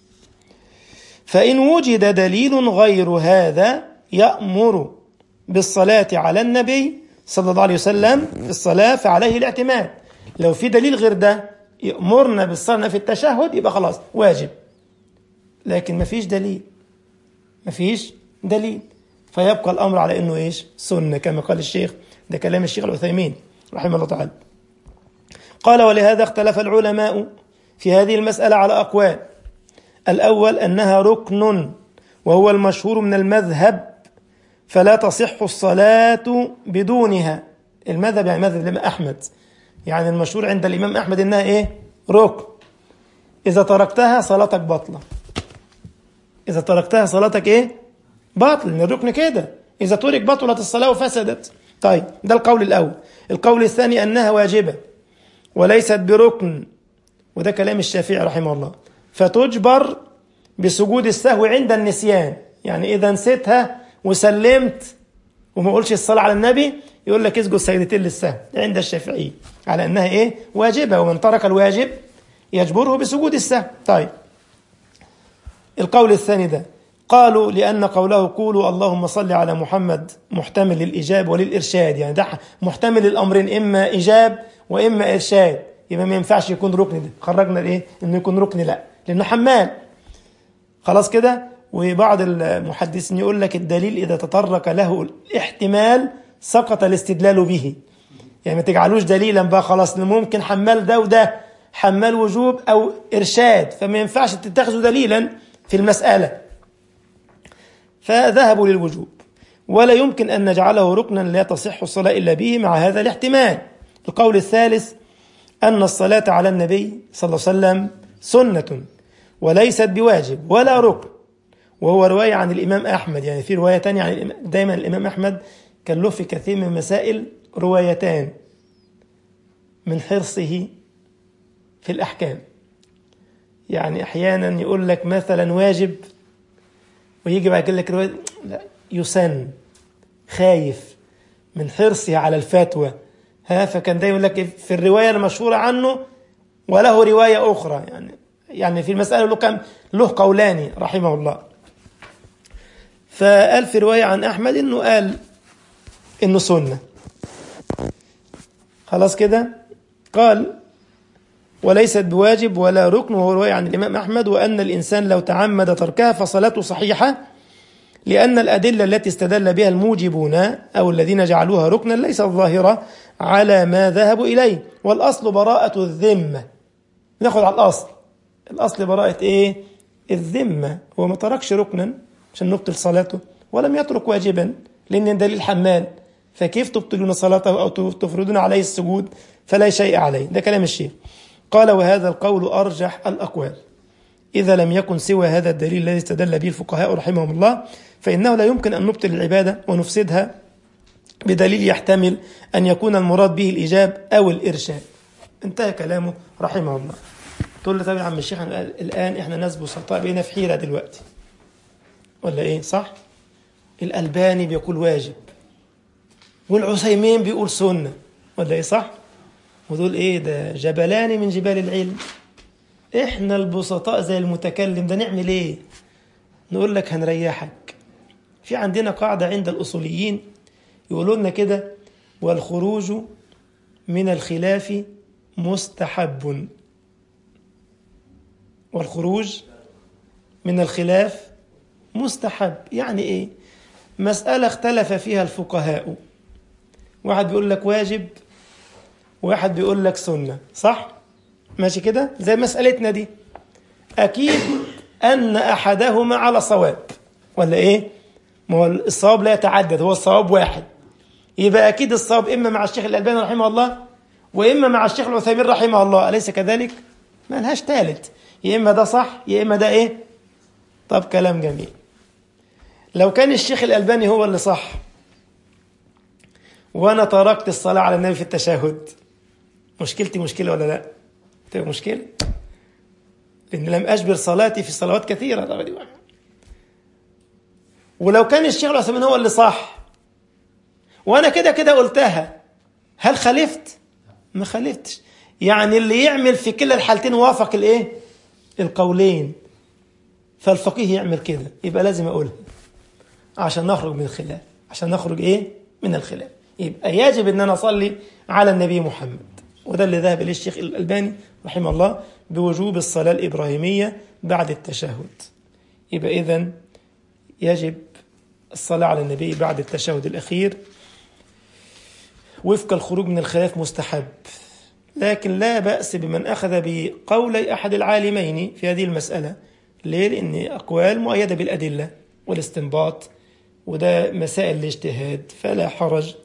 فإن وجد دليل غير هذا يأمر بالصلاة على النبي صلى الله عليه وسلم في الصلاة فعليه الاعتماد. لو في دليل غير ده يأمرنا بالصلاة في التشهد يبقى خلاص واجب، لكن مفيش دليل، مفيش دليل، فيبقى الأمر على أنه إيش؟ سنة، كما قال الشيخ. ده كلام الشيخ العثيمين رحمه الله تعالى. قال ولهذا اختلف العلماء في هذه المسألة على أقوال. الأول أنها ركن وهو المشهور من المذهب، فلا تصح الصلاة بدونها. المذهب يعني مذهب الإمام أحمد، يعني المشهور عند الإمام أحمد إنها إيه؟ ركن. إذا تركتها صلاتك بطلة. إذا تركتها صلاتك إيه؟ باطل، لأن الركن كده إذا ترك بطلت الصلاة وفسدت. طيب ده القول الأول. القول الثاني أنها واجبة وليست بركن، وده كلام الشافعي رحمه الله، فتجبر بسجود السهو عند النسيان. يعني إذا نسيتها وسلمت وما قولش الصلاة على النبي، يقول لك اسجد سجدتين للسهو عند الشافعي على أنها إيه؟ واجبة، ومن ترك الواجب يجبره بسجود السهو. طيب القول الثاني ده قالوا لأن قوله قولوا اللهم صل على محمد محتمل للإجاب وللإرشاد، يعني ده محتمل الأمرين، إما إجاب وإما إرشاد، يبقى ما ينفعش يكون ركن. ده خرجنا الإيه؟ إنه يكون ركن، لا لأنه حمال. خلاص كده. وبعض المحدثين يقول لك الدليل إذا تطرق له الاحتمال سقط الاستدلال به، يعني ما تجعلوش دليلا بقى خلاص، ممكن حمال ده وده، حمال وجوب أو إرشاد، فما ينفعش تتخذوا دليلا في المسألة. فذهبوا للوجوب، ولا يمكن أن نجعله ركنا لا تصح الصلاة إلا به مع هذا الاحتمال. القول الثالث أن الصلاة على النبي صلى الله عليه وسلم سنة وليست بواجب ولا ركن، وهو رواية عن الإمام أحمد. يعني في رواية تانية عن دايما الإمام أحمد كان له في كثير من المسائل روايتان من حرصه في الأحكام. يعني أحيانا يقول لك مثلا واجب، ويجي بعد يقول لك رواية لا يسن، خايف من حرصه على الفتوى. فكان دايما يقول لك في الرواية المشهورة عنه وله رواية أخرى، يعني في المسألة له قولان رحمه الله. فقال في رواية عن أحمد إنه قال إنه سنة. خلاص كده. قال وليست بواجب ولا ركن، وهو رواية عن الإمام أحمد، وأن الإنسان لو تعمد تركها فصلاته صحيحة، لأن الأدلة التي استدل بها الموجبون أو الذين جعلوها ركنا ليست ظاهرة على ما ذهبوا إليه. والأصل براءة الذمة. ناخذ على الأصل براءة إيه؟ الذمة. هو ما تركش ركنا عشان نبطل صلاته، ولم يترك واجبا لأن دليل حمال، فكيف تبطلون صلاته أو تفرضون عليه السجود؟ فلا شيء عليه. ده كلام الشيخ. قال: وهذا القول أرجح الأقوال إذا لم يكن سوى هذا الدليل الذي استدل به الفقهاء رحمهم الله، فإنه لا يمكن أن نبطل العبادة ونفسدها بدليل يحتمل أن يكون المراد به الإيجاب أو الإرشاد. انتهى كلامه رحمه الله. تقول له: طيب يا عم الشيخ، الآن إحنا ناس بسطاء بقينا في حيرة دلوقتي، ولا إيه؟ صح؟ الألباني بيقول واجب، والعثيمين بيقول سنة، ولا إيه؟ صح؟ ودول إيه؟ ده جبلان من جبال العلم. إحنا البسطاء زي المتكلم ده نعمل إيه؟ نقول لك هنريحك. في عندنا قاعدة عند الأصوليين يقولوا لنا كده: والخروج من الخلاف مستحب. والخروج من الخلاف مستحب يعني إيه؟ مسألة اختلف فيها الفقهاء، واحد بيقول لك واجب وواحد بيقول لك سنة، صح؟ ماشي كده؟ زي مسألتنا دي، أكيد أن أحدهما على صواب، ولا إيه؟ ما هو الصواب لا يتعدد، هو الصواب واحد. يبقى أكيد الصواب إما مع الشيخ الألباني رحمه الله وإما مع الشيخ العثيمين رحمه الله، أليس كذلك؟ ما لهاش ثالث، يا إما ده صح يا إما ده إيه؟ طب كلام جميل. لو كان الشيخ الألباني هو اللي صح وأنا تركت الصلاة على النبي في التشهد، مشكلتي مشكلة ولا لا؟ تبقى مشكلة، لأن لم أجبر صلاتي في صلوات كثيرة. طبعا. ولو كان الشيخ العثيمين هو اللي صح وأنا كده قلتها، هل خالفت؟ ما خالفتش. يعني اللي يعمل في كلا الحالتين وافق الإيه؟ القولين. فالفقيه يعمل كده، يبقى لازم أقولها عشان نخرج من الخلاف. عشان نخرج إيه؟ من الخلاف. يبقى يجب أن أنا أصلي على النبي محمد، وده اللي ذهب إليه الشيخ الألباني رحمه الله بوجوب الصلاة الإبراهيمية بعد التشهد. يبقى إذن يجب الصلاة على النبي بعد التشهد الأخير، وفق الخروج من الخلاف مستحب. لكن لا بأس بمن أخذ بقولي أحد العالمين في هذه المسألة. ليه؟ لأن أقوال مؤيدة بالأدلة والاستنباط، وده مسائل الاجتهاد، فلا حرج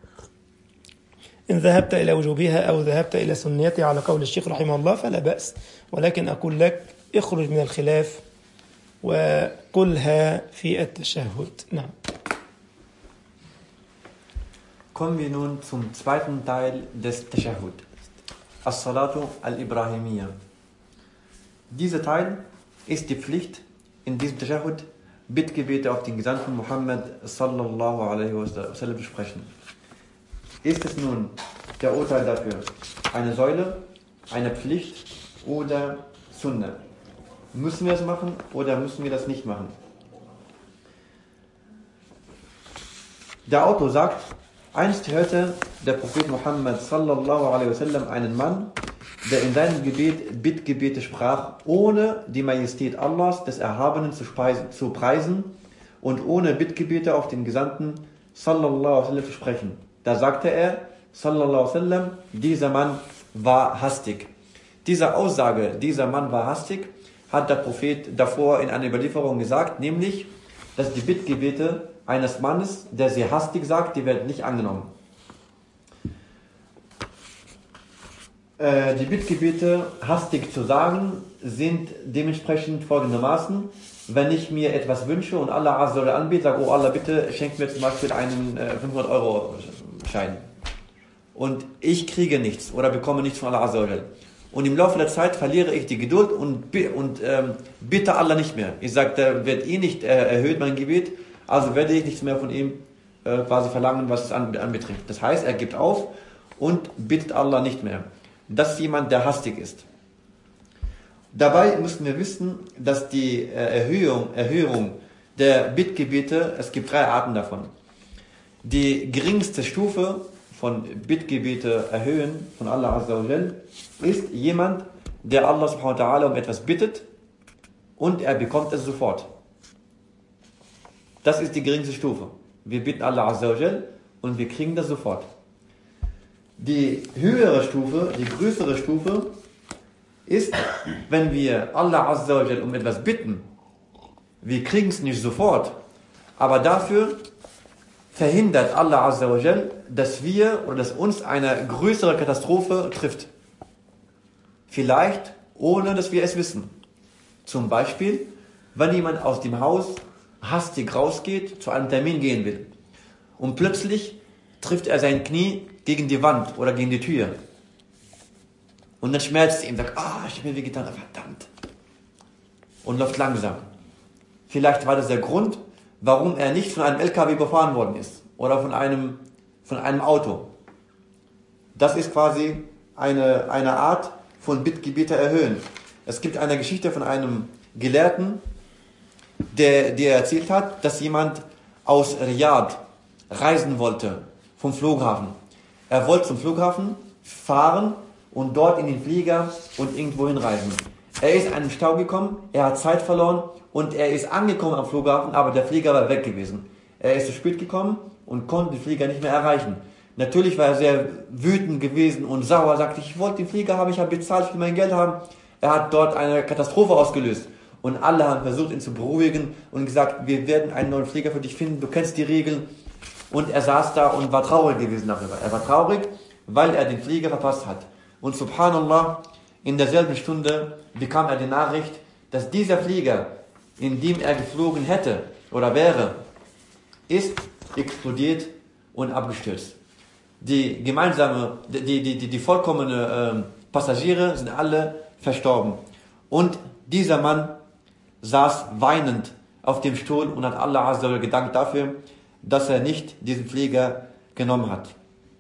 إن ذهبت إلى وجوبها أو ذهبت إلى سنيتها على قول الشيخ رحمه الله، فلا بأس. ولكن أقول لك اخرج من الخلاف وقلها في التشهد. نعم. Kommen wir nun zum zweiten Teil des Tashahhud, As-Salatu al-Ibrahimiyya. Dieser Teil ist die Pflicht in diesem Tashahhud, Bittgebete auf den Gesandten Muhammad sallallahu alaihi wasallam zu sprechen. Ist es nun der Urteil dafür eine Säule, eine Pflicht oder Sunna? Müssen wir es machen oder müssen wir das nicht machen? Der Autor sagt: Einst hörte der Prophet Muhammad sallallahu alaihi wasallam einen Mann, der in seinem Gebet Bittgebete sprach, ohne die Majestät Allahs, des Erhabenen, zu preisen und ohne Bittgebete auf den Gesandten sallallahu alaihi wasallam zu sprechen. Da sagte er, sallallahu alaihi wasallam, dieser Mann war hastig. Diese Aussage, dieser Mann war hastig, hat der Prophet davor in einer Überlieferung gesagt, nämlich, dass die Bittgebete eines Mannes, der sehr hastig sagt, die werden nicht angenommen. Die Bittgebete hastig zu sagen, sind dementsprechend folgendermaßen: Wenn ich mir etwas wünsche und Allah Azza wa Jalla anbietet, sage: Oh Allah, bitte schenk mir zum Beispiel einen 500-Euro-Schein. Und ich kriege nichts oder bekomme nichts von Allah Azza wa Jalla. Und im Laufe der Zeit verliere ich die Geduld und bitte Allah nicht mehr. Ich sage, der wird nicht erhöht, mein Gebet, also werde ich nichts mehr von ihm quasi verlangen, was es anbetrifft. Das heißt, er gibt auf und bittet Allah nicht mehr. Das ist jemand, der hastig ist. Dabei müssen wir wissen, dass die Erhöhung der Bittgebete, es gibt 3 Arten davon. Die geringste Stufe von Bittgebete erhöhen von Allah Azza wa Jal ist jemand, der Allah subhanahu wa ta'ala um etwas bittet und er bekommt es sofort. Das ist die geringste Stufe. Wir bitten Allah Azza wa Jal und wir kriegen das sofort. Die höhere Stufe, die größere Stufe ist, wenn wir Allah Azza wa Jal um etwas bitten, wir kriegen es nicht sofort, aber dafür verhindert Allah Azza wa Jal, dass wir oder dass uns eine größere Katastrophe trifft. Vielleicht ohne, dass wir es wissen. Zum Beispiel, wenn jemand aus dem Haus hastig rausgeht, zu einem Termin gehen will und plötzlich trifft er sein Knie gegen die Wand oder gegen die Tür und dann schmerzt es ihm, sagt, ich habe mir wehgetan, verdammt, und läuft langsam. Vielleicht war das der Grund, warum er nicht von einem LKW überfahren worden ist oder von einem Auto. Das ist quasi eine Art von Bittgebete erhöhen. Es gibt eine Geschichte von einem Gelehrten, der erzählt hat, dass jemand aus Riyadh reisen wollte vom Flughafen. Er wollte zum Flughafen fahren und dort in den Flieger und irgendwo hinreisen. Er ist in einen Stau gekommen, er hat Zeit verloren und er ist angekommen am Flughafen, aber der Flieger war weg gewesen. Er ist zu spät gekommen und konnte den Flieger nicht mehr erreichen. Natürlich war er sehr wütend gewesen und sauer, sagte, ich wollte den Flieger haben, ich habe bezahlt, ich will mein Geld haben. Er hat dort eine Katastrophe ausgelöst. Und alle haben versucht, ihn zu beruhigen und gesagt, wir werden einen neuen Flieger für dich finden, du kennst die Regeln. Und er saß da und war traurig gewesen darüber. Er war traurig, weil er den Flieger verpasst hat. Und subhanallah, in derselben Stunde bekam er die Nachricht, dass dieser Flieger, in dem er geflogen hätte oder wäre, ist explodiert und abgestürzt. Die vollkommene Passagiere sind alle verstorben. Und dieser Mann saß weinend auf dem Stuhl und hat Allah Azza wa Jalla gedankt dafür, dass er nicht diesen Flieger genommen hat.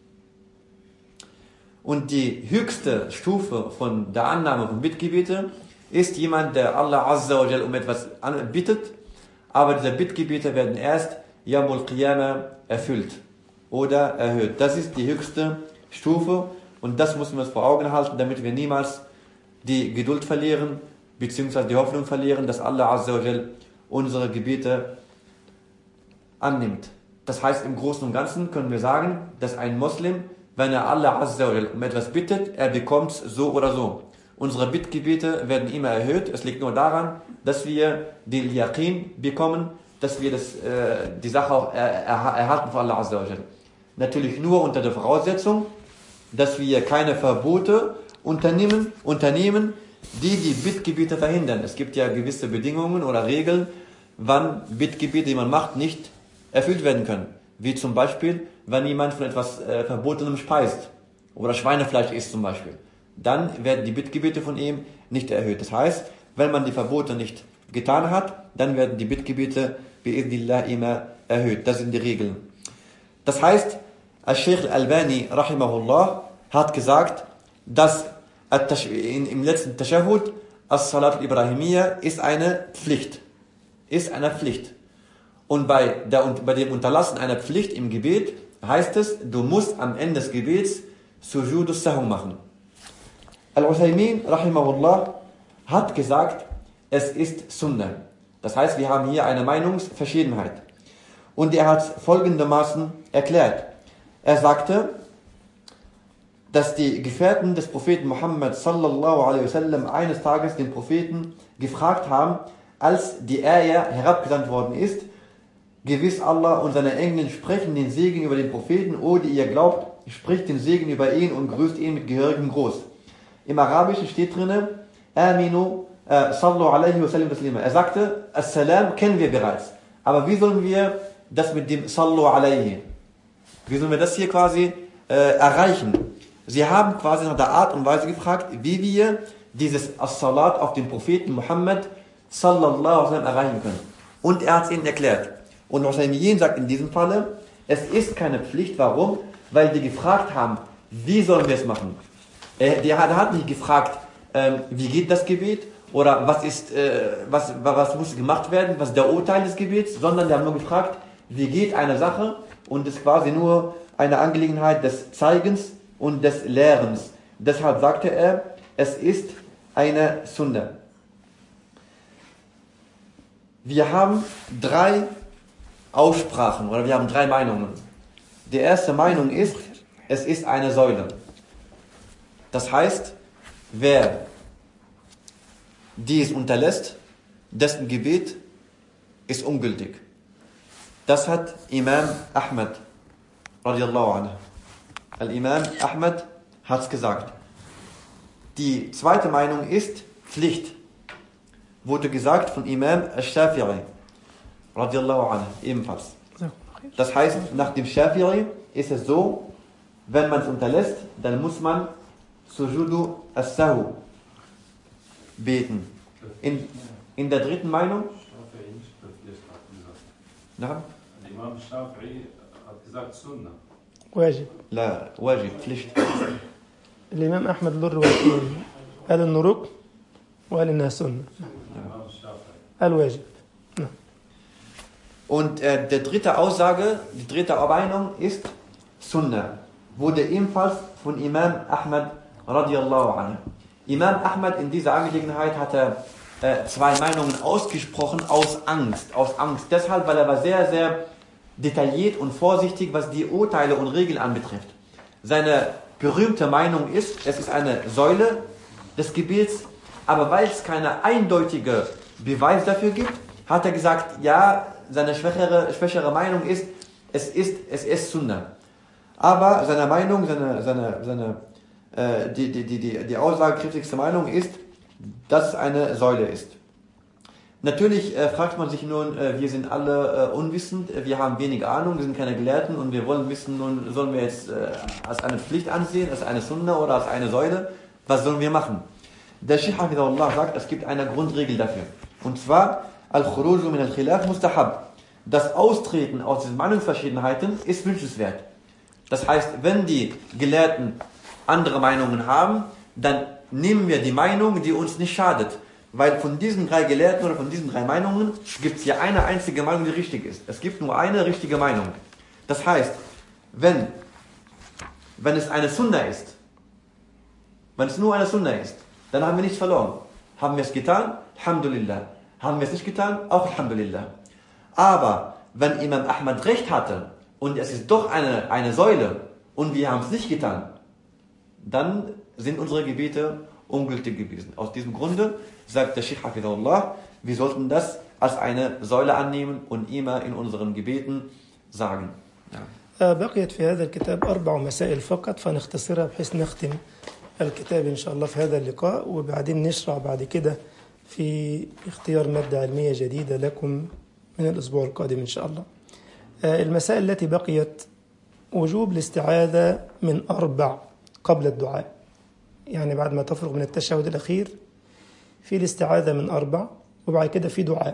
Und die höchste Stufe von der Annahme von Bittgebete ist jemand, der Allah Azza wa Jalla um etwas bittet, aber diese Bittgebete werden erst Yawmul Qiyamah erfüllt oder erhöht. Das ist die höchste Stufe und das müssen wir uns vor Augen halten, damit wir niemals die Geduld verlieren, beziehungsweise die Hoffnung verlieren, dass Allah Azza wa Jalla unsere Gebete annimmt. Das heißt, im Großen und Ganzen können wir sagen, dass ein Muslim, wenn er Allah Azza wa Jalla um etwas bittet, er bekommt es so oder so. Unsere Bittgebete werden immer erhöht. Es liegt nur daran, dass wir den Yaqin bekommen, dass wir die Sache auch erhalten von Allah Azza wa Jalla. Natürlich nur unter der Voraussetzung, dass wir keine Verbote unternehmen, die Bittgebete verhindern. Es gibt ja gewisse Bedingungen oder Regeln, wann Bittgebete, die man macht, nicht erfüllt werden können. Wie zum Beispiel, wenn jemand von etwas Verbotenem speist oder Schweinefleisch isst zum Beispiel. Dann werden die Bittgebete von ihm nicht erhöht. Das heißt, wenn man die Verbote nicht getan hat, dann werden die Bittgebete bi'idhnillah immer erhöht. Das sind die Regeln. Das heißt, Al-Sheikh Al-Albani rahimahullah hat gesagt, dass im letzten Tashahhud As-Salat al-Ibrahimiyya ist eine Pflicht. Und bei dem Unterlassen einer Pflicht im Gebet heißt es, du musst am Ende des Gebets Sujudus Sahw machen. Al-Uthaymin rahimahullah hat gesagt, es ist Sunnah. Das heißt, wir haben hier eine Meinungsverschiedenheit. Und er hat folgendermaßen erklärt. Er sagte, dass die Gefährten des Propheten Muhammad sallallahu alaihi wasallam eines Tages den Propheten gefragt haben, als die Ayah herabgesandt worden ist, gewiss Allah und seine Engel sprechen den Segen über den Propheten, o die ihr glaubt, spricht den Segen über ihn und grüßt ihn mit gehörigem Gruß. Im Arabischen steht drinne, Aminu sallu alaihi wasallam taslima. Er sagte, As-Salam kennen wir bereits. Aber wie sollen wir das mit dem Sallu alaihi? Wie sollen wir das hier quasi erreichen? Sie haben quasi nach der Art und Weise gefragt, wie wir dieses As-Salat auf den Propheten Muhammad sallallahu alaihi wasallam erreichen können. Und er hat es ihnen erklärt. Und Husaymiyin sagt in diesem Falle, es ist keine Pflicht. Warum? Weil die gefragt haben, wie sollen wir es machen? Der hat nicht gefragt, wie geht das Gebet? Oder was muss gemacht werden? Was ist der Urteil des Gebets? Sondern die haben nur gefragt, wie geht eine Sache? Und es ist quasi nur eine Angelegenheit des Zeigens und des Lehrens. Deshalb sagte er, es ist eine Sunna. Wir haben 3 Aussprachen oder wir haben 3 Meinungen. Die erste Meinung ist, es ist eine Säule. Das heißt, wer dies unterlässt, dessen Gebet ist ungültig. Das hat Imam Ahmad radiallahu anhu. Al-Imam Ahmad hat es gesagt. Die zweite Meinung ist Pflicht. Wurde gesagt von Imam Al-Shafi'i radiallahu anhu ebenfalls. Das heißt, nach dem Shafi'i ist es so, wenn man es unterlässt, dann muss man Sujudu as-Sahu beten. In der dritten Meinung? Na? Imam Shafi'i hat gesagt Sunna. واجب. لا واجب Pflicht. الإمام أحمد له الروايتين قال إنه ركن وقال إنها سنة. قال واجب. Und die dritte Meinung ist Sunna. Wurde ebenfalls von Imam Ahmad radiallahu anhu. Imam Ahmad in dieser Angelegenheit hat er 2 Meinungen ausgesprochen aus Angst. Deshalb, weil er war sehr, sehr detailliert und vorsichtig, was die Urteile und Regeln anbetrifft. Seine berühmte Meinung ist, es ist eine Säule des Gebets, aber weil es keine eindeutige Beweis dafür gibt, hat er gesagt, ja, seine schwächere Meinung ist, es ist Sunna. Aber seine Meinung, die aussagekräftigste Meinung ist, dass es eine Säule ist. Natürlich fragt man sich nun, wir sind alle unwissend, wir haben wenig Ahnung, wir sind keine Gelehrten und wir wollen wissen, nun sollen wir jetzt als eine Pflicht ansehen, als eine Sunna oder als eine Säule, was sollen wir machen? Der Sheikh Hafidhahullah sagt, es gibt eine Grundregel dafür. Und zwar, Al-Khuruju min al-Khilaf mustahab. Das Austreten aus diesen Meinungsverschiedenheiten ist wünschenswert. Das heißt, wenn die Gelehrten andere Meinungen haben, dann nehmen wir die Meinung, die uns nicht schadet. Weil von diesen 3 Gelehrten oder von diesen 3 Meinungen gibt es ja eine einzige Meinung, die richtig ist. Es gibt nur eine richtige Meinung. Das heißt, wenn es eine Sunna ist, wenn es nur eine Sunna ist, dann haben wir nichts verloren. Haben wir es getan? Alhamdulillah. Haben wir es nicht getan? Auch Alhamdulillah. Aber wenn Imam Ahmad recht hatte und es ist doch eine Säule und wir haben es nicht getan, dann sind unsere Gebete ungültig gewesen. Aus diesem Grunde sagt der Sheikh Hafidhahullah, wir sollten das als eine Säule annehmen und immer in unseren Gebeten sagen. Ja. بقيت في هذا الكتاب 4 مسائل فقط فنختصرها بحيث نختم الكتاب إن شاء الله في هذا اللقاء وبعدين نشرع بعد كده في اختيار مادة علمية جديدة لكم من الأسبوع القادم إن شاء الله. المسائل التي بقيت وجوب الاستعاذة من 4 قبل الدعاء. يعني بعد ما تفرغ من التشهد الأخير في الاستعاذة من 4 وبعد كده في دعاء.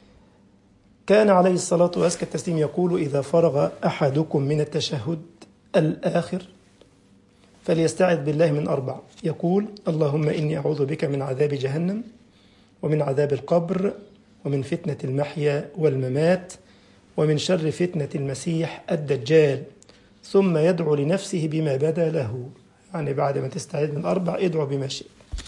كان عليه الصلاة وأزكى التسليم يقول إذا فرغ أحدكم من التشهد الآخر فليستعذ بالله من 4. يقول اللهم إني أعوذ بك من عذاب جهنم ومن عذاب القبر ومن فتنة المحيا والممات ومن شر فتنة المسيح الدجال ثم يدعو لنفسه بما بدا له. يعني بعد ما تستعيذ من 4 ادعو بما شئت.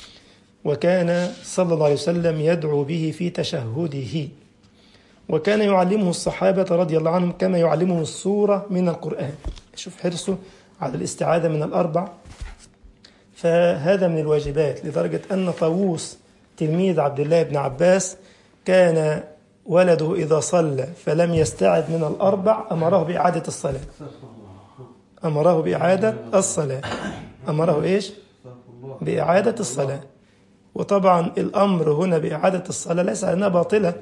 وكان صلى الله عليه وسلم يدعو به في تشهده وكان يعلمه الصحابة رضي الله عنهم كما يعلمه السورة من القرآن. شوف حرصه على الاستعاذة من 4. فهذا من الواجبات لدرجة أن طاووس تلميذ عبد الله بن عباس كان ولده إذا صلى فلم يستعذ من 4 أمره بإعادة الصلاة. أمره بإعادة الصلاة. أمره إيش؟ بإعادة الصلاة. وطبعا الأمر هنا بإعادة الصلاة ليس أنها باطلة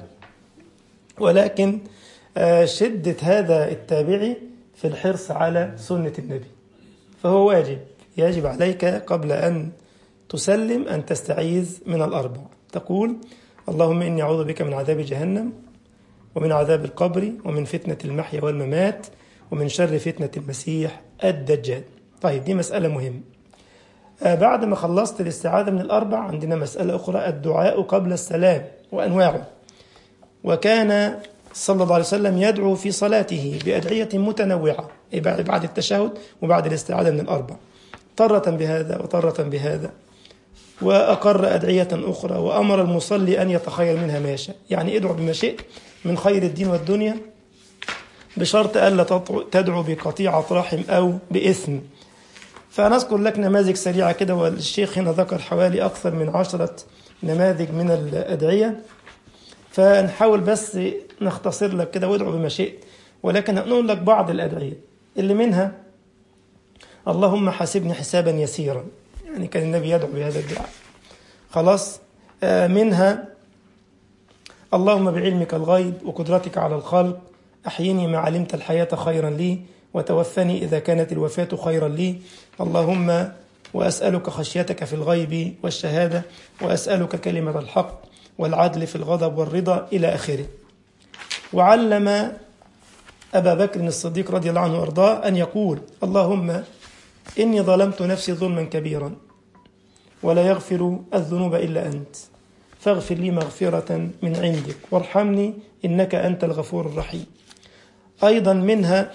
ولكن شدة هذا التابعي في الحرص على سنة النبي فهو واجب يجب عليك قبل أن تسلم أن تستعيذ من 4. تقول اللهم إني أعوذ بك من عذاب جهنم ومن عذاب القبر ومن فتنة المحيا والممات ومن شر فتنة المسيح الدجال. طيب دي مسألة مهمة. بعد ما خلصت الاستعاذة من 4 عندنا مسألة أخرى الدعاء قبل السلام وأنواعه. وكان صلى الله عليه وسلم يدعو في صلاته بأدعية متنوعة بعد التشهد وبعد الاستعاذة من الأربع، طرة بهذا وطرة بهذا، وأقر أدعية أخرى، وأمر المصلي أن يتخير منها ما يشاء. يعني ادعو بما شئت من خير الدين والدنيا، بشرط ألا تدعو بقطيعة رحم أو بإثم. فنذكر لك نماذج سريعة كده، والشيخ هنا ذكر حوالي أكثر من 10 نماذج من الأدعية، فنحاول بس نختصر لك كده وادعو بما شئت، ولكن هنقول لك بعض الأدعية اللي منها اللهم حاسبني حسابا يسيرا، يعني كان النبي يدعو بهذا الدعاء. خلاص. منها اللهم بعلمك الغيب وقدرتك على الخلق أحيني ما علمت الحياة خيرا لي، وتوفني إذا كانت الوفاة خيرا لي. اللهم وأسألك خشيتك في الغيب والشهادة، وأسألك كلمة الحق والعدل في الغضب والرضا، إلى آخره. وعلم أبا بكر الصديق رضي الله عنه وأرضاه أن يقول اللهم إني ظلمت نفسي ظلما كبيرا ولا يغفر الذنوب إلا أنت، فاغفر لي مغفرة من عندك وارحمني إنك أنت الغفور الرحيم. أيضا منها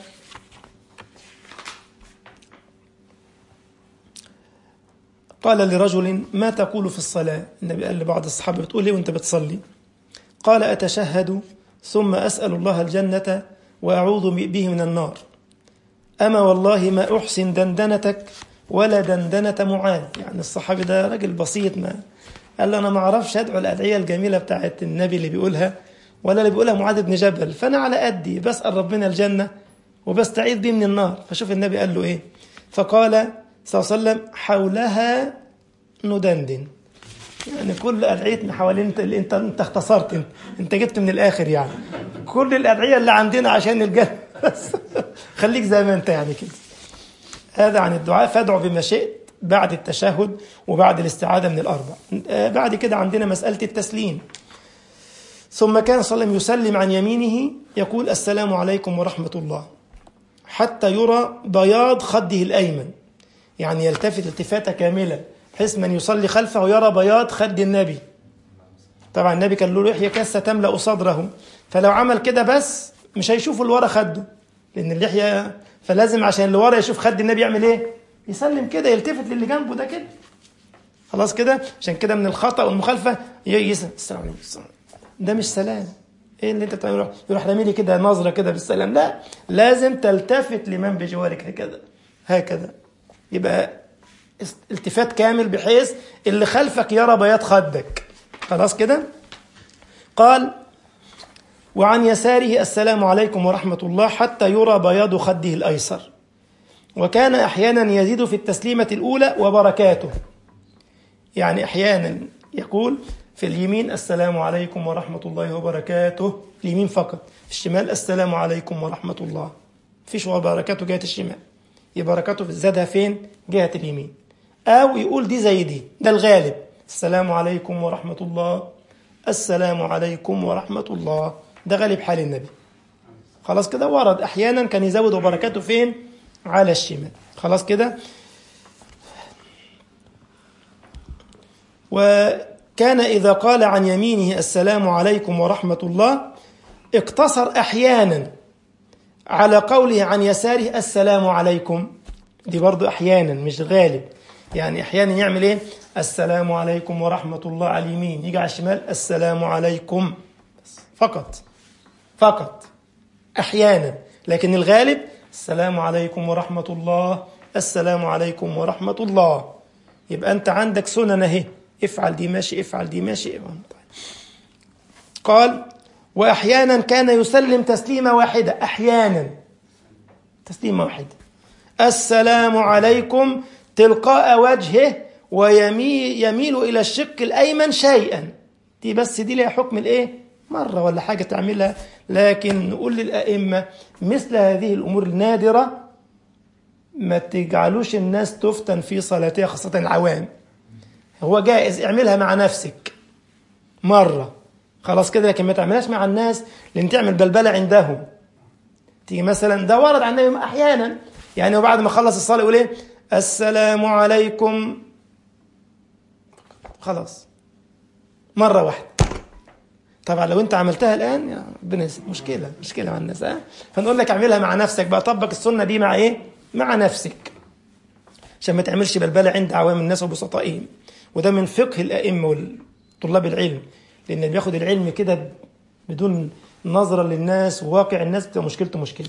قال لرجل ما تقول في الصلاة؟ النبي قال لبعض الصحابة بتقول ليه وانت بتصلي؟ قال أتشهد ثم أسأل الله الجنة وأعوذ به من النار، أما والله ما أحسن دندنتك ولا دندنة معاذ. يعني الصحابي ده راجل بسيط، ما قال له أنا ما أعرفش أدعو الأدعية الجميلة بتاعت النبي اللي بيقولها ولا اللي بيقولها معاذ بن جبل، فأنا على قدي بسأل ربنا الجنة وبستعيذ به من النار. فشوف النبي قال له إيه، فقال صلى الله عليه وسلم حولها ندندن، يعني كل أدعيتنا حوالين انت اختصرت، انت جبت من الآخر، يعني كل الأدعية اللي عندنا عشان الجنة بس خليك زي ما انت يعني كده. هذا عن الدعاء، فادعو بما شئت بعد التشهد وبعد الاستعاذة من الأربع. بعد كده عندنا مسألة التسليم. ثم كان صلى الله عليه وسلم يسلم عن يمينه يقول السلام عليكم ورحمة الله، حتى يرى بياض خده الأيمن، يعني يلتفت التفاتة كاملة بحيث من يصلي خلفه يرى بياض خد النبي. طبعا النبي كان له لحية كاسة تملأ صدره، فلو عمل كده بس مش هيشوف اللي ورا خده، لأن اللحية، فلازم عشان اللي ورا يشوف خد النبي يعمل ايه؟ يسلم كده، يلتفت للي جنبه ده كده. خلاص كده. عشان كده من الخطأ والمخالفة يسلم السلام عليكم، ده مش سلام. ايه اللي انت بتعمله؟ يروح راميلي كده نظرة كده بالسلام، لا، لازم تلتفت لمن بجوارك هكذا هكذا، يبقى التفات كامل بحيث اللي خلفك يرى بياض خدك. خلاص كده. قال وعن يساره السلام عليكم ورحمة الله حتى يرى بياض خده الأيسر. وكان أحيانا يزيد في التسليمة الأولى وبركاته، يعني أحيانا يقول في اليمين السلام عليكم ورحمة الله وبركاته، اليمين فقط، في الشمال السلام عليكم ورحمة الله، فيش وبركاته جهة الشمال، يبقى بركاته زادها فين؟ جهة اليمين. أو يقول دي زي دي، ده الغالب، السلام عليكم ورحمة الله، السلام عليكم ورحمة الله، ده غالب حال النبي. خلاص كده. ورد أحيانا كان يزود وبركاته فين؟ على الشمال. خلاص كده. وكان إذا قال عن يمينه السلام عليكم ورحمة الله اقتصر أحيانا على قوله عن يساره السلام عليكم، دي برضو أحيانا مش غالب، يعني أحيانا يعمل إيه؟ السلام عليكم ورحمة الله على اليمين، يجي على الشمال السلام عليكم فقط أحيانا، لكن الغالب السلام عليكم ورحمة الله، السلام عليكم ورحمة الله. يبقى أنت عندك سنن اهي، افعل دي ماشي، افعل دي ماشي. قال وأحيانا كان يسلم تسليمة واحدة، أحيانا تسليمة واحدة، السلام عليكم تلقاء وجهه ويميل إلى الشق الأيمن شيئا، دي بس دي لها حكم الإيه؟ مرة ولا حاجة تعملها. لكن نقول للأئمة مثل هذه الأمور النادرة ما تجعلوش الناس تفتن في صلاتها، خاصة العوام. هو جائز اعملها مع نفسك مرة، خلاص كده، لكن ما تعملهاش مع الناس لأن تعمل بلبلة عندهم. تيجي مثلا، ده ورد عن النبي أحيانا، يعني وبعد ما خلص الصلاة يقول إيه؟ السلام عليكم، خلاص مرة واحدة. طبعا لو انت عملتها الآن يا ربنا مشكلة مع الناس. فنقول لك اعملها مع نفسك بقى، طبق السنة دي مع ايه؟ مع نفسك، عشان ما تعملش بلبلة عند عوام الناس وبسطائهم. وده من فقه الأئمة وطلاب العلم، لأن اللي بياخد العلم كده بدون نظرة للناس وواقع الناس بتبقى مشكلته مشكلة.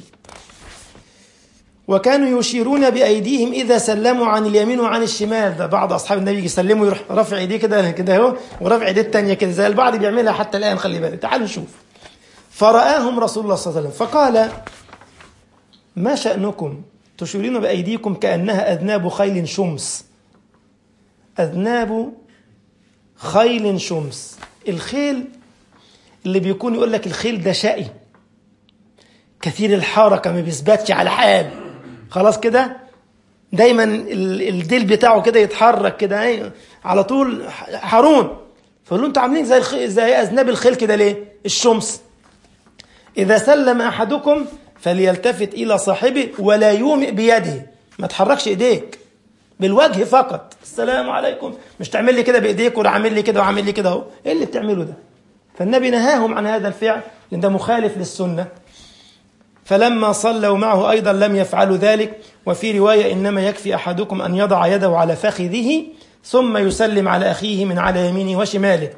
وكانوا يشيرون بأيديهم إذا سلموا عن اليمين وعن الشمال. ده بعض أصحاب النبي يسلموا يروح رافع ايديه كده اهو، ورافع ايديه التانية كده زي البعض بيعملها حتى الآن. خلي بالك، تعالوا نشوف. فرآهم رسول الله صلى الله عليه وسلم فقال: ما شأنكم تشيرون بأيديكم كأنها أذناب خيل شمس. أذناب خيل شمس، الخيل اللي بيكون يقول لك الخيل ده شقي كثير الحركة، ما بيثبتش على حال، خلاص كده دايما الديل بتاعه كده يتحرك كده على طول حرون. فقالوا انتوا عاملين زي أذناب الخيل كده ليه؟ الشمس. إذا سلم أحدكم فليلتفت إلى صاحبه ولا يومئ بيده، ما تحركش إيديك، بالوجه فقط. السلام عليكم، مش تعمل لي كده بإيديك ولا عامل لي كده وعامل لي كده اهو. إيه اللي بتعمله ده؟ فالنبي نهاهم عن هذا الفعل لأن ده مخالف للسنة. فلما صلوا معه أيضا لم يفعلوا ذلك. وفي رواية: إنما يكفي أحدكم أن يضع يده على فخذه ثم يسلم على أخيه من على يمينه وشماله.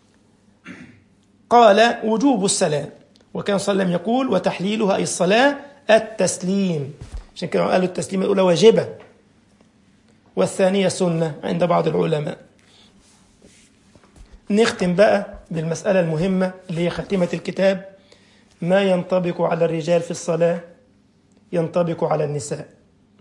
قال: وجوب السلام. وكان صلى الله عليه وسلم يقول: وتحليلها أي الصلاة التسليم. عشان كده قالوا التسليم الأولى واجبة والثانية سنة عند بعض العلماء. نختم بقى بالمسألة المهمة اللي هي خاتمة الكتاب: ما ينطبق على الرجال في الصلاة ينطبق على النساء،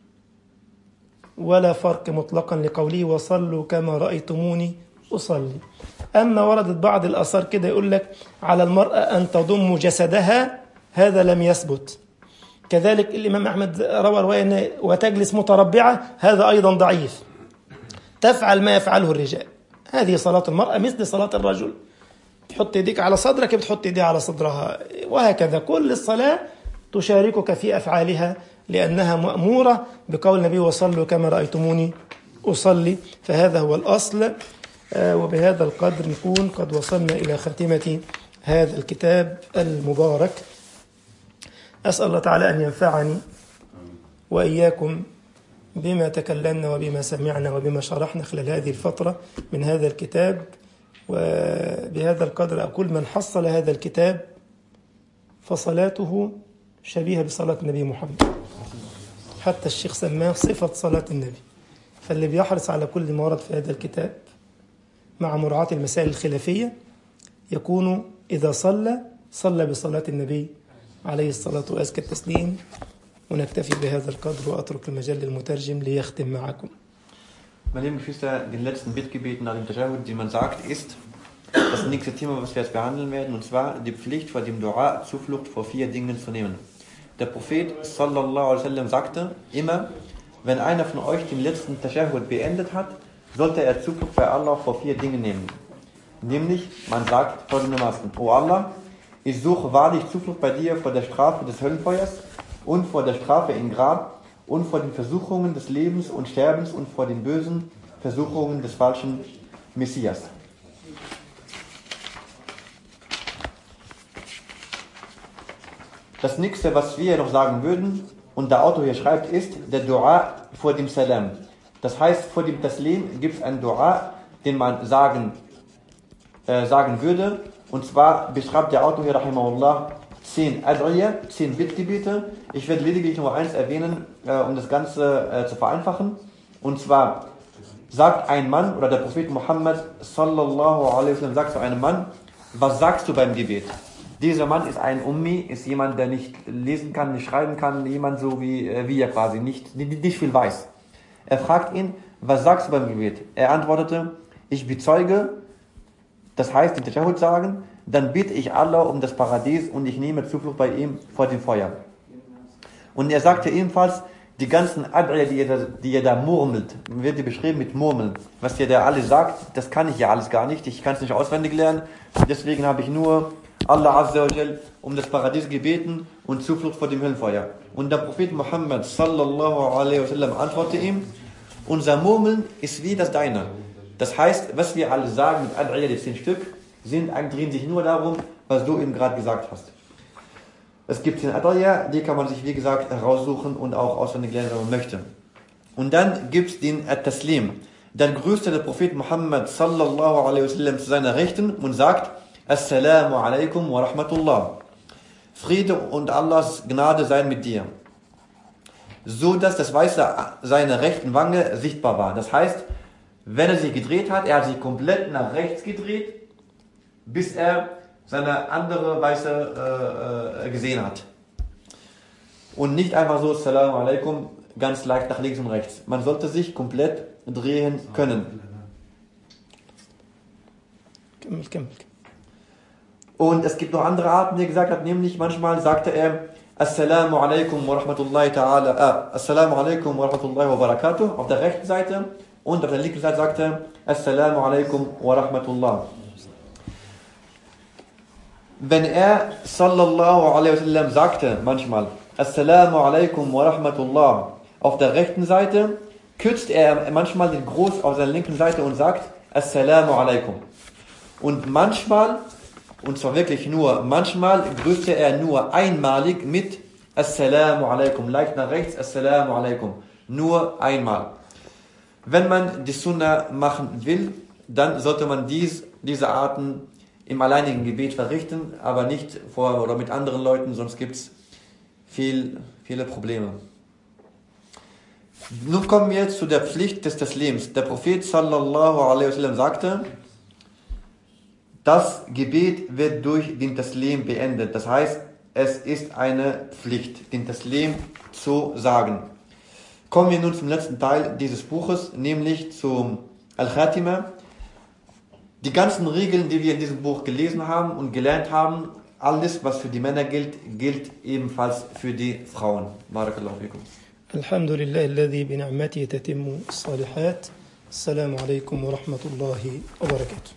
ولا فرق مطلقا لقوله: وصلوا كما رأيتموني أصلي. أما وردت بعض الآثار كده يقول لك على المرأة أن تضم جسدها، هذا لم يثبت. كذلك الإمام أحمد روى رواية وتجلس متربعة، هذا أيضا ضعيف. تفعل ما يفعله الرجال، هذه صلاة المرأة مثل صلاة الرجل، تحط يديك على صدرك بتحط يديها على صدرها، وهكذا كل الصلاة تشاركك في أفعالها لأنها مأمورة بقول النبي: وصلوا كما رأيتموني أصلي. فهذا هو الأصل. وبهذا القدر نكون قد وصلنا إلى خاتمة هذا الكتاب المبارك. أسأل الله تعالى أن ينفعني وإياكم بما تكلمنا وبما سمعنا وبما شرحنا خلال هذه الفترة من هذا الكتاب. وبهذا القدر أقول: من حصل هذا الكتاب فصلاته شبيهة بصلاة النبي محمد، حتى الشيخ سماه صفة صلاة النبي. فاللي بيحرص على كل ما ورد في هذا الكتاب مع مراعاة المسائل الخلافية يكون إذا صلى بصلاة النبي عليه الصلاة وأزكى التسليم. ونكتفي بهذا القدر وأترك المجال للمترجم ليختم معكم. Meine lieben Geschwister, den letzten Bittgebeten nach dem Tajahud, die man sagt, ist das nächste Thema, was wir jetzt behandeln werden, und zwar die Pflicht vor dem Dua, Zuflucht vor 4 Dingen zu nehmen. Der Prophet sallallahu alaihi wasallam sagte immer, wenn einer von euch den letzten Tajahud beendet hat, sollte er Zuflucht bei Allah vor 4 Dingen nehmen. Nämlich, man sagt folgendermaßen: O Allah, ich suche wahrlich Zuflucht bei dir vor der Strafe des Höllenfeuers und vor der Strafe im Grab und vor den Versuchungen des Lebens und Sterbens und vor den bösen Versuchungen des falschen Messias. Das nächste, was wir noch sagen würden, und der Autor hier schreibt, ist der Dua vor dem Salam. Das heißt, vor dem Taslim gibt es einen Dua, den man sagen würde. Und zwar beschreibt der Autor hier, rahimahullah, 10 Ad'iyah, 10 Bittgebete. Ich werde lediglich nur eins erwähnen, um das Ganze zu vereinfachen. Und zwar sagt ein Mann, oder der Prophet Muhammad sallallahu alaihi wasallam sagt zu einem Mann: Was sagst du beim Gebet? Dieser Mann ist ein Ummi, ist jemand, der nicht lesen kann, nicht schreiben kann, jemand so wie er quasi, nicht viel weiß. Er fragt ihn: Was sagst du beim Gebet? Er antwortete: Ich bezeuge, das heißt, den Tajahud sagen, dann bitte ich Allah um das Paradies und ich nehme Zuflucht bei ihm vor dem Feuer. Und er sagte ebenfalls, die ganzen Ad'iyah, die ihr da murmelt, wird hier beschrieben mit Murmeln. Was ihr da alles sagt, das kann ich ja alles gar nicht. Ich kann es nicht auswendig lernen. Deswegen habe ich nur Allah Azza wa Jal um das Paradies gebeten und Zuflucht vor dem Höllenfeuer. Und der Prophet Muhammad sallallahu alaihi wasallam antwortete ihm: Unser Murmeln ist wie das deine. Das heißt, was wir alle sagen mit Ad'iyah, die 10 Stück, drehen sich nur darum, was du eben gerade gesagt hast. Es gibt den Adaya, die kann man sich wie gesagt heraussuchen und auch auswendig lernen, wenn man möchte. Und dann gibt es den At-Taslim. Dann grüßte der Prophet Muhammad sallallahu alaihi wasallam zu seiner Rechten und sagt: Assalamu alaikum wa rahmatullah. Friede und Allahs Gnade seien mit dir. So dass das Weiße seiner rechten Wange sichtbar war. Das heißt, wenn er sich gedreht hat, er hat sich komplett nach rechts gedreht, bis er seine andere Weiße gesehen hat. Und nicht einfach so, Assalamu alaikum, ganz leicht nach links und rechts. Man sollte sich komplett drehen können. Und es gibt noch andere Arten, die er gesagt hat, nämlich manchmal sagte er Assalamu alaikum wa rahmatullahi ta'ala, Assalamu alaikum wa rahmatullahi wa barakatuh auf der rechten Seite, und auf der linken Seite sagte er Assalamu alaikum wa rahmatullah. Wenn er sallallahu alaihi wasallam sagte manchmal Assalamu alaikum wa rahmatullah auf der rechten Seite, kürzt er manchmal den Gruß auf der linken Seite und sagt Assalamu alaikum. Und manchmal, und zwar wirklich nur manchmal, grüßte er nur einmalig mit Assalamu alaikum, leicht nach rechts, Assalamu alaikum, nur einmal. Wenn man die Sunna machen will, dann sollte man diese Arten im alleinigen Gebet verrichten, aber nicht vor oder mit anderen Leuten, sonst gibt es viele Probleme. Nun kommen wir jetzt zu der Pflicht des Taslims. Der Prophet sallallahu alaihi wasallam sagte, das Gebet wird durch den Taslim beendet. Das heißt, es ist eine Pflicht, den Taslim zu sagen. Kommen wir nun zum letzten Teil dieses Buches, nämlich zum Al-Khatima. Die ganzen Regeln, die wir in diesem Buch gelesen haben und gelernt haben, alles, was für die Männer gilt, gilt ebenfalls für die Frauen. Barakallahu fikum. Alhamdulillah, alladhi bi ni'matihi tatimmu as-salihat. Assalamu alaikum wa rahmatullahi wa barakatuh.